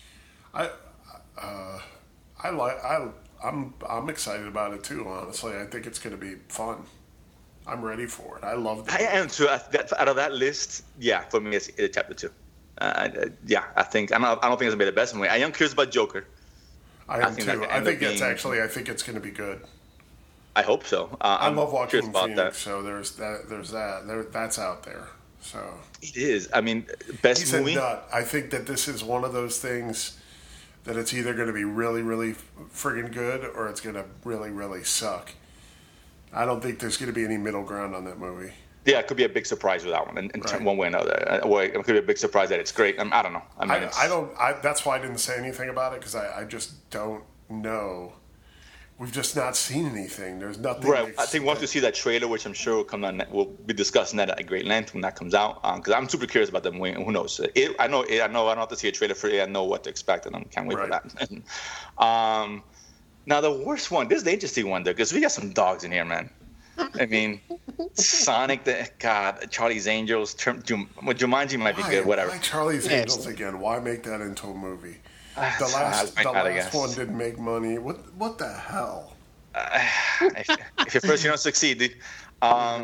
I'm excited about it too. Honestly, I think it's going to be fun. I'm ready for it. I love it. I am too. Out of that list, yeah, for me it's Chapter 2. I think I don't think it's gonna be the best movie. I am curious about Joker. I am too. I think it's going to be good. I hope so. I love Joaquin Phoenix, so there's that. That's out there. So it is. I mean, best He's movie. A nut. I think that this is one of those things that it's either going to be really, really friggin' good or it's going to really, really suck. I don't think there's going to be any middle ground on that movie. Yeah, it could be a big surprise with that one, in right. One way or another. Or it could be a big surprise that it's great. I don't know. I mean, that's why I didn't say anything about it because I just don't know. We've just not seen anything. There's nothing. Right. I think once we see that trailer, which I'm sure will come on, we'll be discussing that at great length when that comes out. Because I'm super curious about that movie. Who knows? I know. I don't have to see a trailer for it. I know what to expect, and I can't wait for that. Now the worst one. This is the interesting one, though, because we got some dogs in here, man. I mean, Sonic, Charlie's Angels, Jumanji might be good, whatever. Why Charlie's Angels again? Why make that into a movie? The last one didn't make money. What the hell? If you're first, you don't succeed.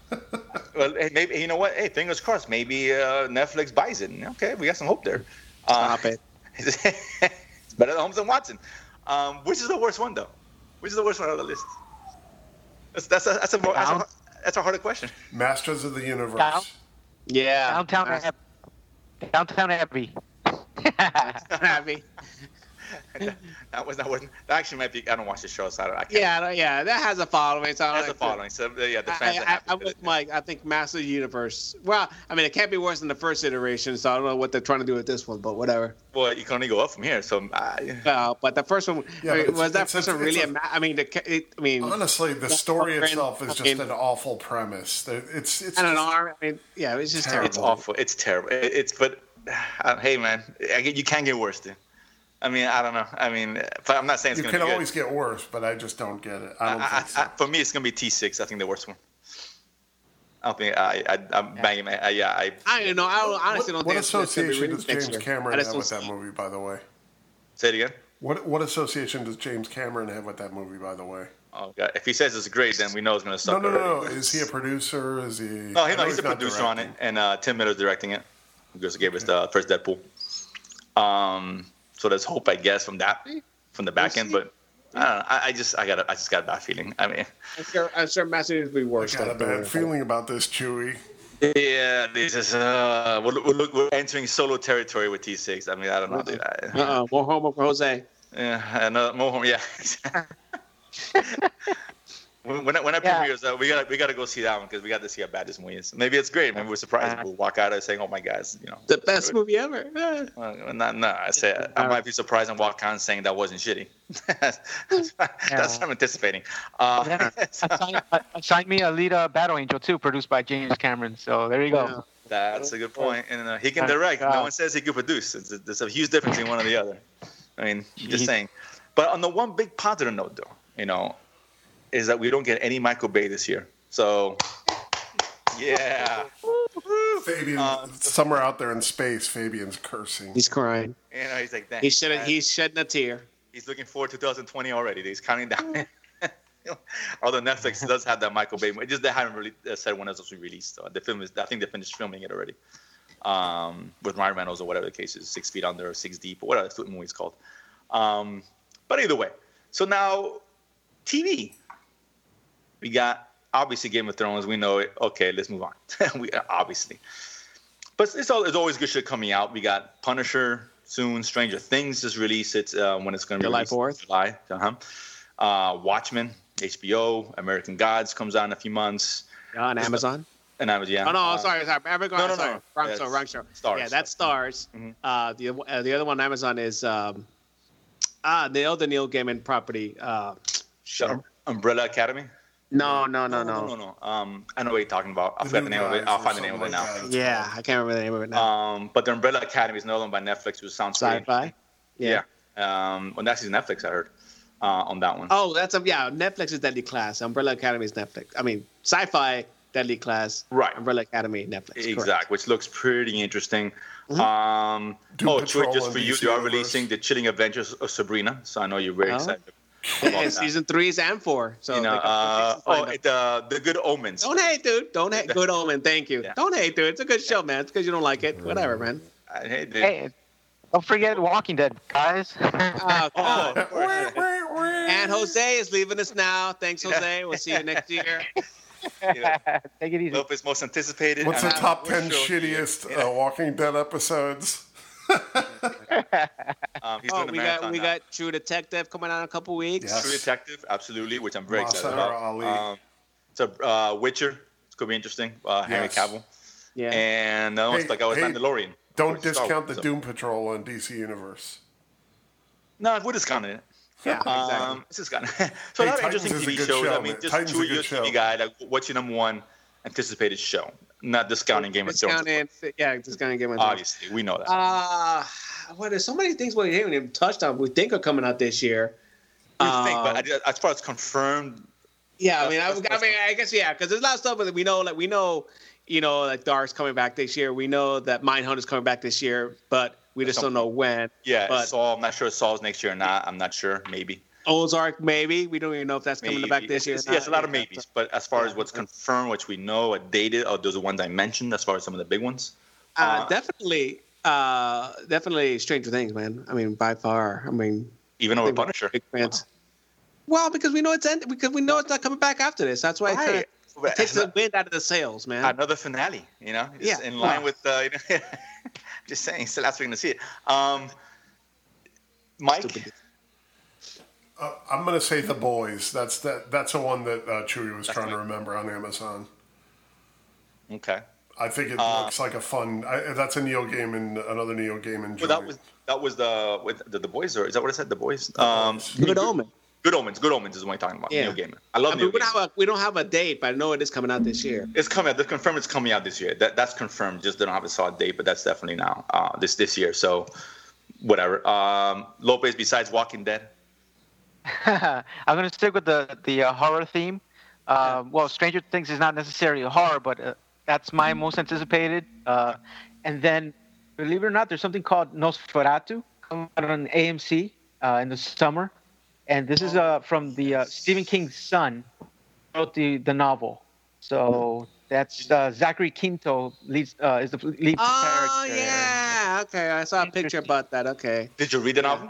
Well, hey, maybe you know what? Hey, fingers crossed. Maybe Netflix buys it. Okay, we got some hope there. Stop it. It's better than Holmes and Watson. Which is the worst one, though? Which is the worst one on the list? That's a harder question. Masters of the Universe. Yeah. Downtown Abbey. Abbey. That was not working. That actually might be. I don't watch the show, so I can't. Yeah, that has a following. So That's a following. So yeah, the fans. I'm with Mike. I think Master of the Universe. Well, I mean, it can't be worse than the first iteration. So I don't know what they're trying to do with this one, but whatever. Well, you can only go up from here. So. But the first one was that first one really? Honestly, the story itself is just an awful premise. It's and an arm. I mean, yeah, it's just terrible. It's awful. It's terrible. But hey, man, you can't get worse, dude. I mean, I don't know. I mean, but I'm not saying it's going to be good. You can always get worse, but I just don't get it. I don't think so. For me, it's going to be T6. I think the worst one. I don't think I'm banging my. I don't know. I honestly don't think. What association does James Cameron have with that movie, by the way? Say it again. What association does James Cameron have with that movie, by the way? Oh God! If he says it's great, then we know it's going to suck. No. Is he a producer? Is he? No, he's a producer on it, and Tim Miller's directing it. He just gave us the first Deadpool. So there's hope, I guess, from the back end, but I don't know. I just got a bad feeling. I mean, I'm sure Master will be worse. I got a bad feeling about this, Chewie. Yeah, this is we're entering solo territory with T6. I mean, I don't know, dude. More homework for Jose. Yeah, more homework. Yeah. When it premieres, we gotta go see that one because we got to see how bad this movie is. Maybe it's great. Maybe we're surprised. We'll walk out of saying, "Oh my God, the best movie ever." I might be surprised and walk out saying that wasn't shitty. That's what I'm anticipating. Assign me Alita: Battle Angel 2, produced by James Cameron. So there you go. Yeah, that's a good point. And he can direct. No one says he can produce. There's a huge difference in one or the other. I mean, just saying. But on the one big positive note, though, is that we don't get any Michael Bay this year. So, yeah. Fabian, somewhere out there in space, Fabian's cursing. He's crying. He's like, dang. He's shedding a tear. He's looking forward to 2020 already. He's counting down. Although Netflix does have that Michael Bay. It's just they haven't really said when it's also released. So the film I think they finished filming it already. With Ryan Reynolds or whatever the case is, 6 Feet Under or 6 Deep or whatever the movie's called. But either way. So now, TV. We got, obviously, Game of Thrones. We know it. Okay, let's move on. Obviously. But it's always good shit coming out. We got Punisher soon. Stranger Things just released it when it's going to be July released. 4th. July. Watchmen, HBO. American Gods comes out in a few months. On Amazon? And Amazon, yeah. Oh, no, sorry. No. Wrong show. Stars. Yeah, that's Stars. Mm-hmm. The other one on Amazon is the other Neil Gaiman property. Umbrella Academy? No. I know what you're talking about. I forgot the name of it. I'll find the name of it now. Yeah, I can't remember the name of it now. But the Umbrella Academy is another one by Netflix, which sounds Sci-fi? Yeah. Well, that's Netflix, I heard, on that one. Oh, Netflix is Deadly Class. Umbrella Academy is Netflix. I mean, Sci-fi, Deadly Class. Right. Umbrella Academy, Netflix. Exactly, which looks pretty interesting. Mm-hmm. Just for you, they are releasing The Chilling Adventures of Sabrina, so I know you're very excited. Yeah, season 3 and 4. So the Good Omens. Don't hate, dude. Don't hate. Good Omen. Thank you. Yeah. Don't hate, dude. It's a good show, man. It's because you don't like it. Whatever, man. I hate it. Hey, don't forget Walking Dead, guys. And Jose is leaving us now. Thanks, Jose. We'll see you next year. Take it easy. Lopez most anticipated. What's the top 10 shittiest Walking Dead episodes? We got True Detective coming out in a couple weeks. Yes. True Detective, absolutely, which I'm very excited about. So Witcher, it's gonna be interesting. Henry Cavill. Yeah. And Mandalorian. Don't discount the Doom Patrol on DC Universe. No, we're discounting it. Yeah, exactly. It's discounted. So a lot of interesting TV shows. I mean, just Chewie, your TV guy. Like, what's your number one anticipated show? Not discounting Game of Thrones. Discounting Game of Thrones. Obviously, we know that. There's so many things we haven't even touched on. We think are coming out this year. But as far as confirmed, yeah. I guess because there's a lot of stuff that we know. Like we know, like Dark's coming back this year. We know that Mindhunter's coming back this year, but we just don't know when. Yeah, Saul. I'm not sure if Saul's next year or not. I'm not sure. Maybe. Ozark, maybe. We don't even know if that's coming back this year. Yes, a lot of maybes. But as far as what's confirmed, which we know, a dated, or those are ones I mentioned, as far as some of the big ones. Definitely Stranger Things, man. I mean, by far. I mean, even over Punisher. Big fans. Well, because we know it's ended. Because we know it's not coming back after this. That's why it takes the wind out of the sails, man. Another finale, just in line with. Just saying, still asking to see it. Mike. I'm going to say The Boys. That's the one that Chewy was trying to remember on Amazon. Okay. I think it looks like a fun. That's a Neil Gaiman, another Neil Gaiman joint. Well, that was the Boys, or is that what I said? The Boys. Good Omen. Good Omens. Good Omens is what I'm talking about. Yeah. Neil Gaiman. I love Neil Gaiman. We don't have a date, but I know it is coming out this year. It's coming out. They're confirmed it's coming out this year. That's confirmed. Just they don't have a solid date, but that's definitely now this year. So whatever. Lopez, besides Walking Dead. I'm going to stick with the horror theme. Well, Stranger Things is not necessarily a horror, but that's my most anticipated. And then, believe it or not, there's something called Nosferatu coming out on AMC in the summer. And this is from the Stephen King's son wrote the novel. So that's Zachary Quinto is the lead character. Oh, yeah. Okay, I saw a picture about that. Okay. Did you read the novel?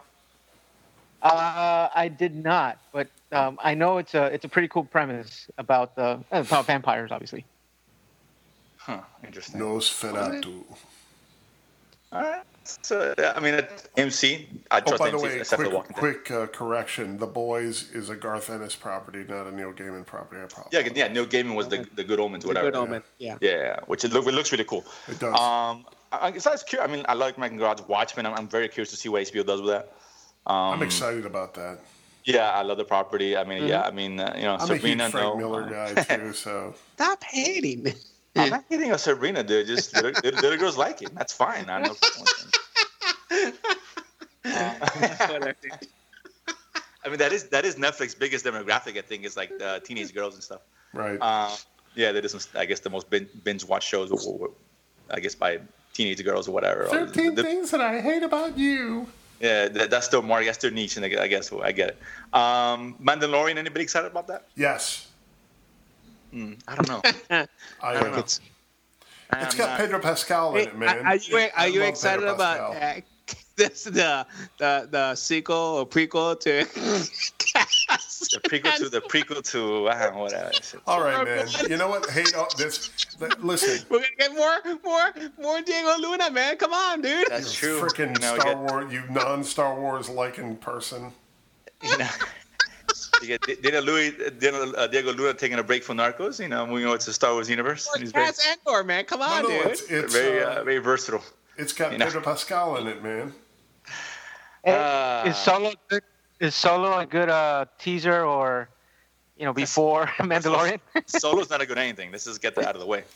I did not, but I know it's a pretty cool premise about vampires, obviously. Huh. Interesting. Nosferatu. All right. So I mean, at AMC. I trust by the AMC way, except for Walking Dead. quick correction: The Boys is a Garth Ennis property, not a Neil Gaiman property. Yeah. Neil Gaiman was the Good Omens, whatever. Good Omen. Yeah. Yeah, which it looks really cool. It does. Besides, I mean, I like American Gods, Watchmen. I'm very curious to see what HBO does with that. I'm excited about that. Yeah, I love the property. I mean, I'm Sabrina. a huge Frank Miller guy too. So stop hating me. I'm not hating on Sabrina, dude. Just little girls like it. That's fine. I know. I mean, that is Netflix's biggest demographic. I think is like teenage girls and stuff. Right. Yeah, that is. I guess the most binge watch shows. I guess by teenage girls or whatever. 13 things that I hate about you. Yeah, that's still more. That's their niche, and I guess I get it. Mandalorian. Anybody excited about that? Yes. I don't know. I don't know. It's got Pedro Pascal in it, man. Are you excited about this? The sequel or prequel to the prequel to whatever. All right, man. You know what? Listen. We're gonna get more Diego Luna, man. Come on, dude. That's true. Freaking Star Wars, you non-Star Wars liking person. You get Diego Luna taking a break from Narcos. Moving over to the Star Wars universe. Cass Andor, man. Come on, dude. It's very versatile. It's got Pedro Pascal in it, man. Is Solo a good teaser or before Mandalorian? Solo's not a good anything. Let's just get that out of the way.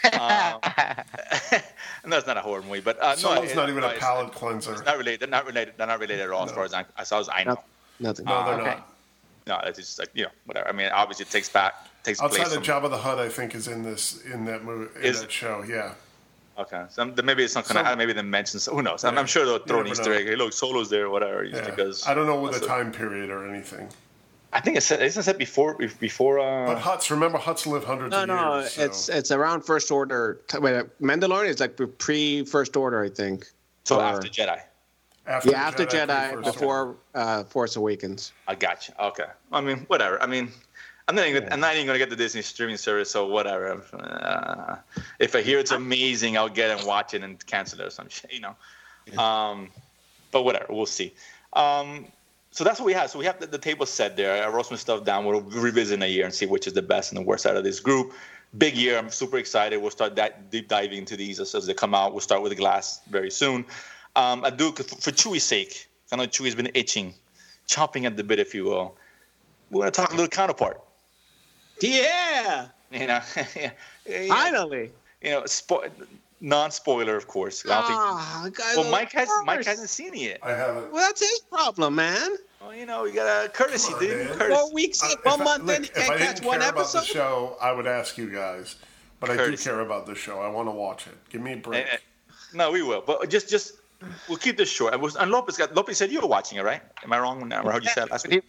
No, it's not a horror movie, but Solo's not even a palate cleanser. It's not related. They're not related at all, as far as I know. Nothing. No, they're not. No, it's just like whatever. I mean, obviously it takes place. Outside of Jabba the Hutt, I think is in that movie, that show. Yeah. Okay, so maybe it's not gonna. Maybe they mention. Who knows? Yeah. I'm sure they'll throw an Easter egg. Hey, look, Solo's there, or whatever. Because I don't know what the time period or anything. I think isn't set before. But Hutts lived hundreds of years. No, it's around First Order. Mandalorian is like pre-First Order, I think. So after Jedi. After Jedi, before Force Awakens. I got you. Okay. I mean, whatever. I mean, I'm not even going to get the Disney streaming service, so whatever. If I hear it's amazing, I'll get and watch it and cancel it or some shit, But whatever, we'll see. So that's what we have. So we have the table set there. I wrote some stuff down. We'll revisit in a year and see which is the best and the worst out of this group. Big year. I'm super excited. We'll start deep diving into these as they come out. We'll start with Glass very soon. I do, for Chewy's sake, I know Chewy's been itching, chomping at the bit, if you will. We're going to talk a little Counterpart. Yeah. Finally. Non-spoiler, of course. Mike hasn't seen it yet. I haven't. Well, that's his problem, man. Well, we got a courtesy, dude. 4 weeks, 1 month, then you can't catch one episode. If I didn't care about the show, I would ask you guys. But I do care about the show. I want to watch it. Give me a break. No, we will. But just we'll keep this short. And Lopez said you were watching it, right? Am I wrong? I heard you said last week.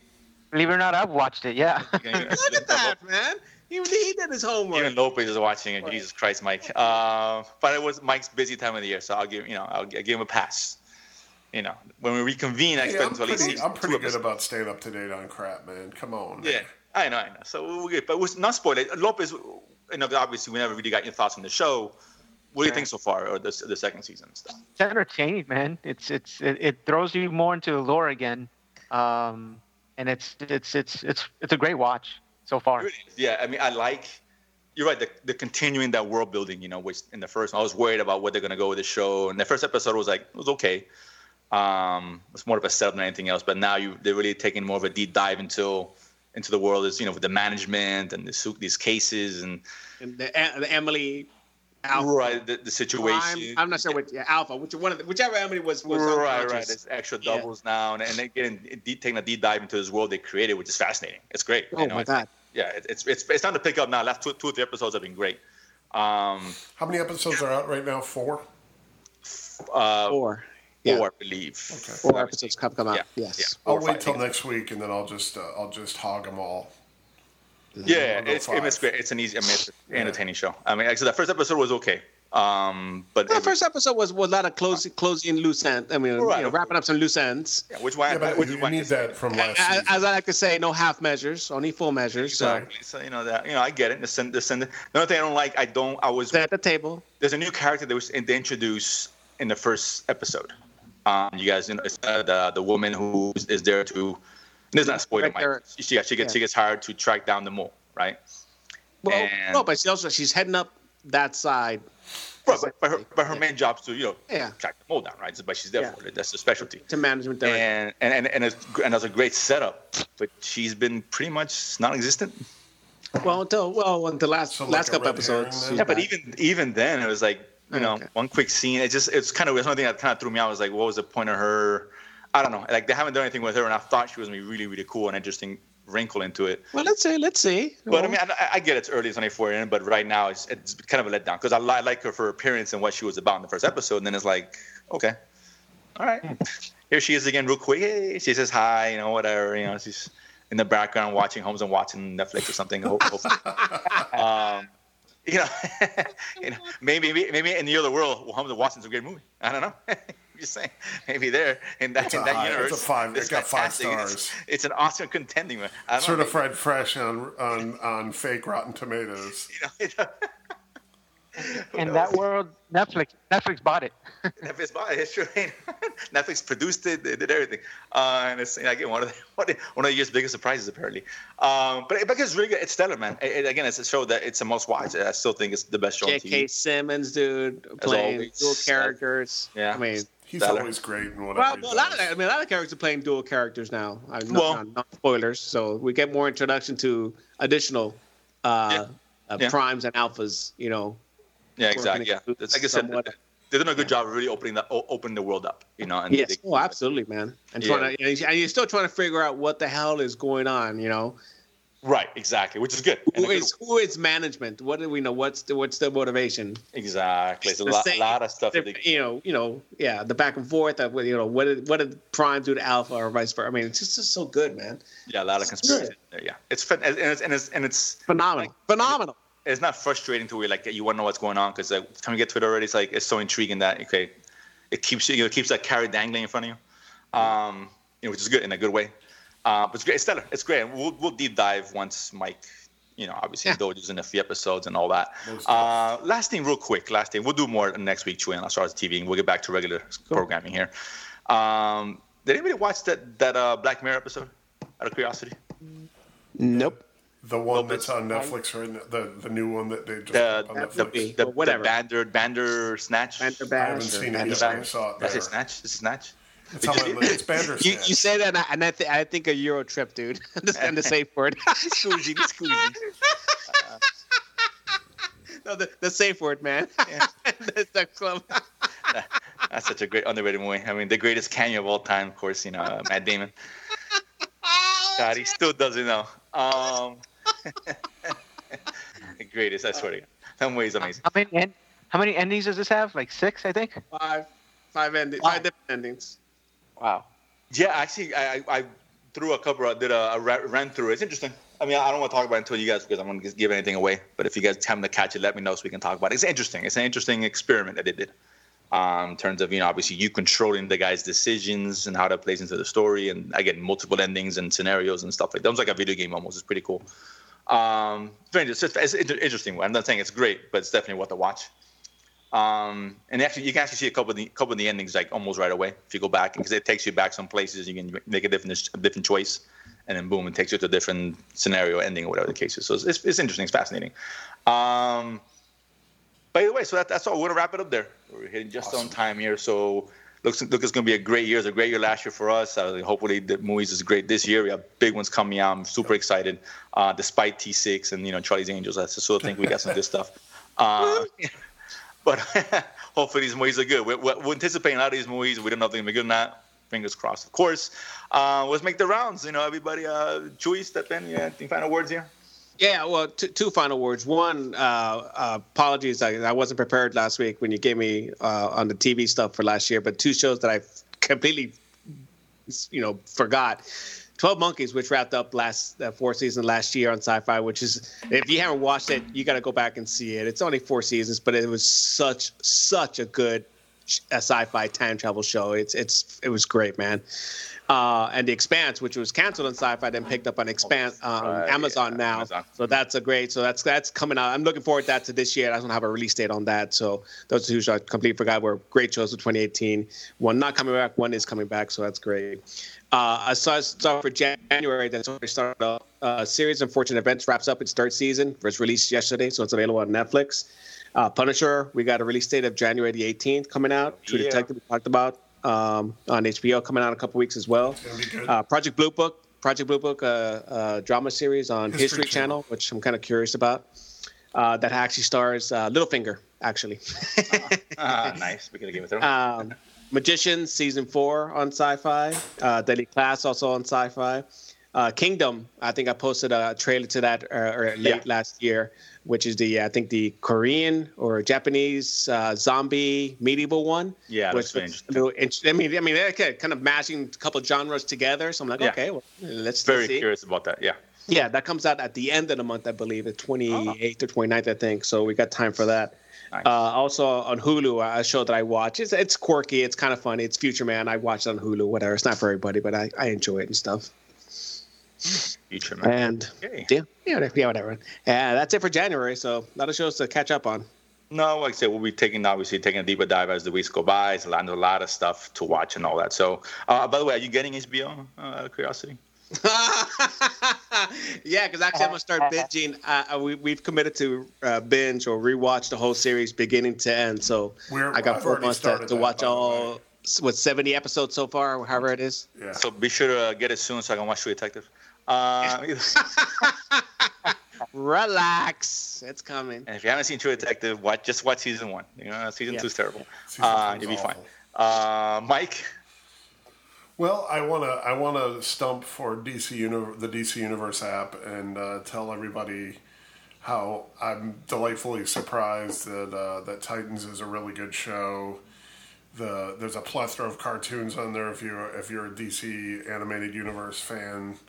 Believe it or not, I've watched it. Yeah. Look at that, man. He did his homework. Even Lopez is watching it. Jesus Christ, Mike. But it was Mike's busy time of the year, so I'll give him a pass. When we reconvene, I expect to at least. I'm pretty good about staying up to date on crap, man. Come on. Yeah, I know. So we're good, but we're not spoiled. Lopez, obviously we never really got your thoughts on the show. What do you think so far, or the second season stuff? It's entertaining, man. It throws you more into the lore again, and it's a great watch so far. Yeah, I mean, you're right. The continuing that world building, which in the first one, I was worried about where they're gonna go with the show. And the first episode was okay. It's more of a setup than anything else. But now they're really taking more of a deep dive into the world, with the management and these cases and the Emily. Alpha. Right, the situation. I'm not sure which Alpha, whichever Emily was right. There's extra doubles now, and again, taking a deep dive into this world they created, which is fascinating. It's great. Oh my god! Yeah, it's time to pick up now. Last two or three episodes have been great. How many episodes are out right now? 4. 4. Yeah. 4, I believe. Okay. 4 episodes come out. Yeah. Yes. Yeah. I'll wait till next week, and then I'll just hog them all. Yeah, it's great. It's an it's an entertaining show. I mean, actually, the first episode was okay. But the first episode was a lot of closing loose ends. I mean, wrapping up some loose ends. Yeah, which one? Yeah, but you need that from last season. As I like to say, no half measures, only full measures. Exactly. So I get it. The only thing I don't like, I was at the table. There's a new character they introduced in the first episode. You guys, it's the woman who is there to. This is not spoiling, Mike. She gets hired to track down the mole, right? Well, but she's heading up that side. Right, but her main job is to track the mole down, right? But she's there for it. That's the specialty. To management there. And that's a great setup, but she's been pretty much non-existent. Well, until last couple episodes. Yeah, but even then, it was like one quick scene. It's kind of the only thing that kind of threw me out was like, what was the point of her? I don't know. Like they haven't done anything with her, and I thought she was gonna be really, really cool and interesting wrinkle into it. Well, let's see. But I mean, I get it's early, it's only 4 in, but right now it's kind of a letdown because I like her for her appearance and what she was about in the first episode, and then it's like, okay, all right, here she is again, real quick. Hey, she says hi, whatever, she's in the background watching Holmes and watching Netflix or something. Hopefully. Maybe in the other world, Holmes and Watson's a great movie. I don't know. Just saying, maybe there in that universe. It's a 5. It's got 5 stars. It's an Oscar contending one. Certified fresh on fake Rotten Tomatoes. In that world, Netflix bought it. Netflix bought it. It's true. Netflix produced it. They did everything. And it's again one of the year's biggest surprises apparently. But it's really good. It's stellar, man. Again, it's a show that it's a must watch. I still think it's the best show on TV. J.K. Simmons, dude, playing dual characters. Yeah, I mean. He's always great in whatever. Well, a lot of characters are playing dual characters now. Not spoilers, so we get more introduction to additional primes and alphas. Yeah, exactly. Yeah, like I said, they're doing a good job of really opening the world up. And yes, absolutely, man. And and you're still trying to figure out what the hell is going on. Right, exactly, which is good. Who is management? What do we know? What's the motivation? Exactly. There's a lot of stuff. The back and forth of what did Prime do to Alpha or vice versa. I mean, it's just so good, man. Yeah, a lot of conspiracy there. Yeah, it's phenomenal. Phenomenal. It's not frustrating to where you want to know what's going on because time you get to it already, it's so intriguing that it keeps that carrot dangling in front of you, which is good in a good way. But it's great. It's stellar. It's great. We'll deep dive once Mike, obviously indulges in a few episodes and all that. Last thing, real quick. We'll do more next week, Chewy, on Star Wars TV, and we'll get back to regular programming here. Did anybody watch that Black Mirror episode? Out of curiosity. Nope. The one that's on Netflix, right? The new one that they just put on Netflix. The Bandersnatch. I haven't seen it yet. I saw it there. That's it, Snatch. This is Snatch. It's Bandersnatch. You say that, and I think a Euro trip, dude. And the safe word. Scoozy. No, the safe word, man. Yeah. That's the club. That's such a great underrated movie. I mean, the greatest cameo of all time, of course. Matt Damon. God, he still doesn't know. The greatest, I swear to God. That movie is amazing. How many endings does this have? Like 6, I think. 5 endings. 5 different endings. Wow. Yeah, actually, I through a couple. Did a run through. It's interesting. I mean, I don't want to talk about it until you guys, because I don't want to give anything away. But if you guys happen to catch it, let me know so we can talk about it. It's interesting. It's an interesting experiment that they did. In terms of, obviously you controlling the guy's decisions and how that plays into the story, and again, multiple endings and scenarios and stuff like that. It was like a video game almost. It's pretty cool. It's an interesting one. I'm not saying it's great, but it's definitely worth a watch. And actually, you can actually see a couple of the endings like almost right away if you go back, because it takes you back some places. You can make a different choice, and then boom, it takes you to a different scenario ending or whatever the case is. So it's interesting. It's fascinating. By the way, so that's all. We're gonna wrap it up there. We're hitting just on time here. So looks it's gonna be a great year. It's a great year last year for us. Hopefully the movies is great this year. We have big ones coming out. I'm super excited. Despite T6 and Charlie's Angels, I still think we got some good stuff. But hopefully these movies are good. We're anticipating a lot of these movies. We don't know if they're gonna be good or not. Fingers crossed, of course. Let's make the rounds. Everybody. Chewy, step in. Yeah, any final words here? Yeah, well, two final words. One, apologies, I wasn't prepared last week when you gave me on the TV stuff for last year, but two shows that I completely, forgot. 12 Monkeys, which wrapped up fourth season last year on Sci-Fi, which is, if you haven't watched it, you got to go back and see it. It's only 4 seasons, but it was such a good sci-fi time travel show. It was great, man. And The Expanse, which was canceled on Sci-Fi, then picked up on Amazon now. Amazon. So that's that's coming out. I'm looking forward to that to this year. I don't have a release date on that. So those two shows I completely forgot were great shows of 2018. One not coming back, one is coming back. So that's great. I saw for January that's already started up. Series Unfortunate Events wraps up its 3rd season. It was released yesterday, so it's available on Netflix. Punisher, we got a release date of January the 18th coming out. True Detective we talked about. On HBO coming out in a couple weeks as well. Project Blue Book, drama series on History Channel, which I'm kind of curious about. That actually stars Littlefinger, actually. Nice. We're gonna give it through. Magicians season 4 on Sci-Fi. Deadly Class also on Sci-Fi. Kingdom, I think I posted a trailer to that late last year, which is the Korean or Japanese zombie medieval one. Yeah, that's interesting. I mean, they're kind of mashing a couple of genres together. So I'm like, okay, well, let's see. Very curious about that. Yeah. Yeah, that comes out at the end of the month, I believe, the 28th or 29th, I think. So we got time for that. Nice. Also on Hulu, a show that I watch. It's quirky. It's kind of funny. It's Future Man. I watch it on Hulu. Whatever. It's not for everybody, but I enjoy it and stuff. Future Man. And whatever. Yeah, that's it for January. So a lot of shows to catch up on. No, like I said, we'll be taking a deeper dive as the weeks go by. It's a lot of stuff to watch and all that. So, by the way, are you getting HBO? Out of curiosity. Yeah, because actually I'm gonna start binging. We've committed to binge or rewatch the whole series beginning to end. So I got 4 months to watch all. 70 episodes so far, however it is. Yeah. So be sure to get it soon so I can watch True Detective. Relax, it's coming. And if you haven't seen True Detective, just watch season 1. Season 2 is terrible. You'll be fine. Mike. Well, I wanna stump for the DC Universe app and tell everybody how I'm delightfully surprised that Titans is a really good show. There's a plethora of cartoons on there if you're a DC animated universe fan.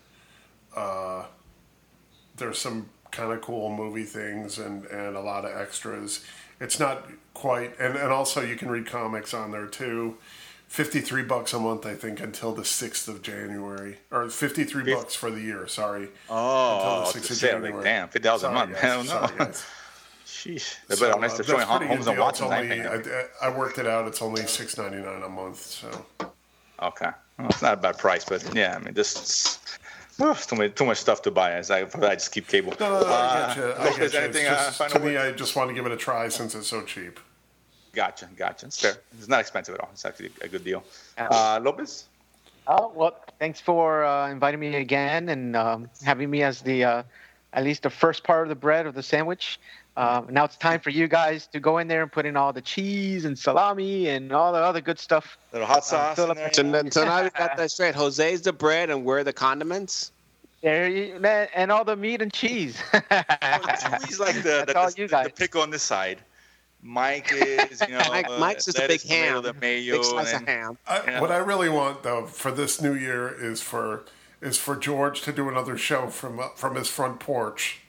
There's some kind of cool movie things and a lot of extras. It's not quite, and also you can read comics on there too. $53 a month, I think, until the 6th of January, or $53 for the year. Sorry. Oh, until the 6th of January. Damn, $50 a month. Hell no. Sheesh. That's Homes and Watsons. I worked it out. It's only $6.99 a month. So. Okay. Well, it's not a bad price, but yeah, I mean, this. Too much stuff to buy. I just keep cable. No, I get you. To me, I just want to give it a try since it's so cheap. Gotcha. It's fair. It's not expensive at all. It's actually a good deal. Lopez? Well, thanks for inviting me again and having me as the at least the first part of the bread of the sandwich. Now it's time for you guys to go in there and put in all the cheese and salami and all the other good stuff. Little hot sauce. So now we got that straight. Jose's the bread and we're the condiments. And all the meat and cheese. He's like the pickle on this side. Mike is, Mike's just a big ham. The mayo, big slice of ham. What I really want, though, for this new year is for is for George to do another show from his front porch.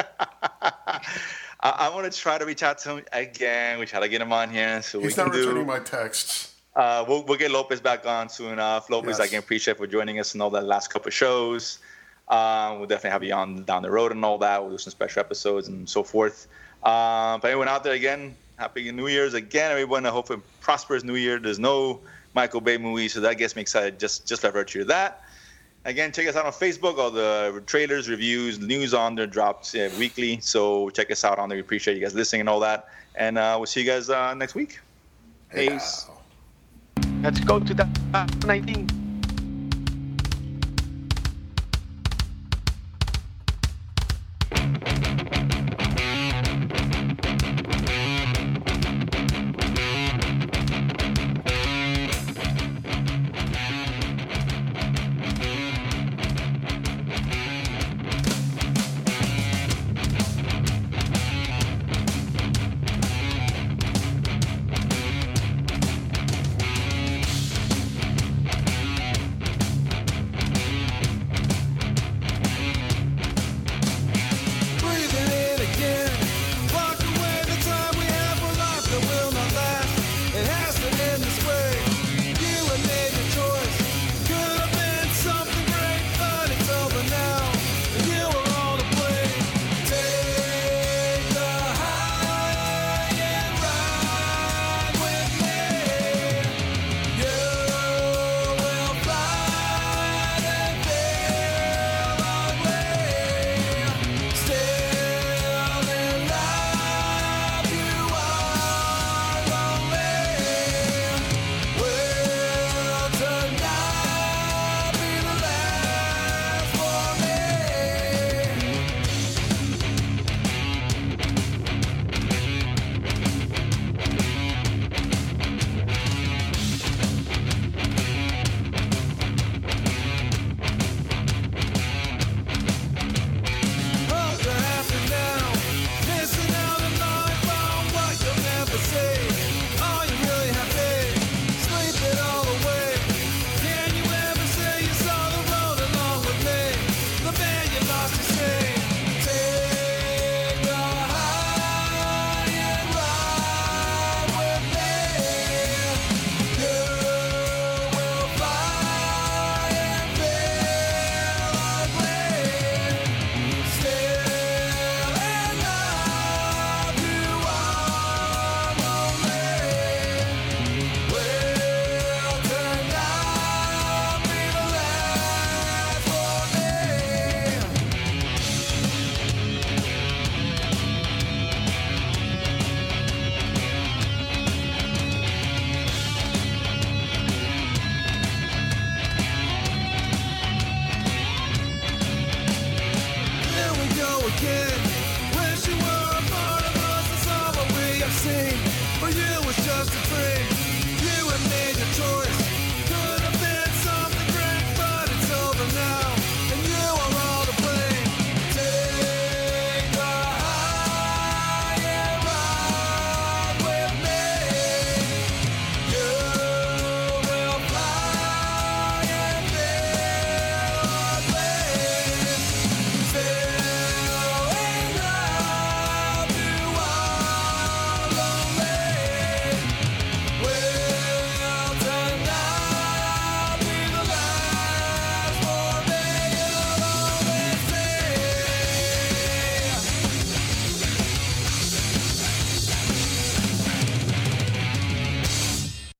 I want to try to reach out to him again. We try to get him on here. So He's not returning my texts. We'll get Lopez back on soon enough. Lopez, Yes. I can appreciate for joining us in all the last couple of shows. We'll definitely have you on down the road and all that. We'll do some special episodes and so forth. But anyone out there, again, Happy New Year's again, everyone. I hope a prosperous New Year. There's no Michael Bay movie, so that gets me excited just by virtue of that. Again, check us out on Facebook. All the trailers, reviews, news on there drops weekly. So check us out on there. We appreciate you guys listening and all that. And we'll see you guys next week. Peace. Let's go to 2019. Wish you were a part of us, it's all what we have seen. For you, it's just a dream.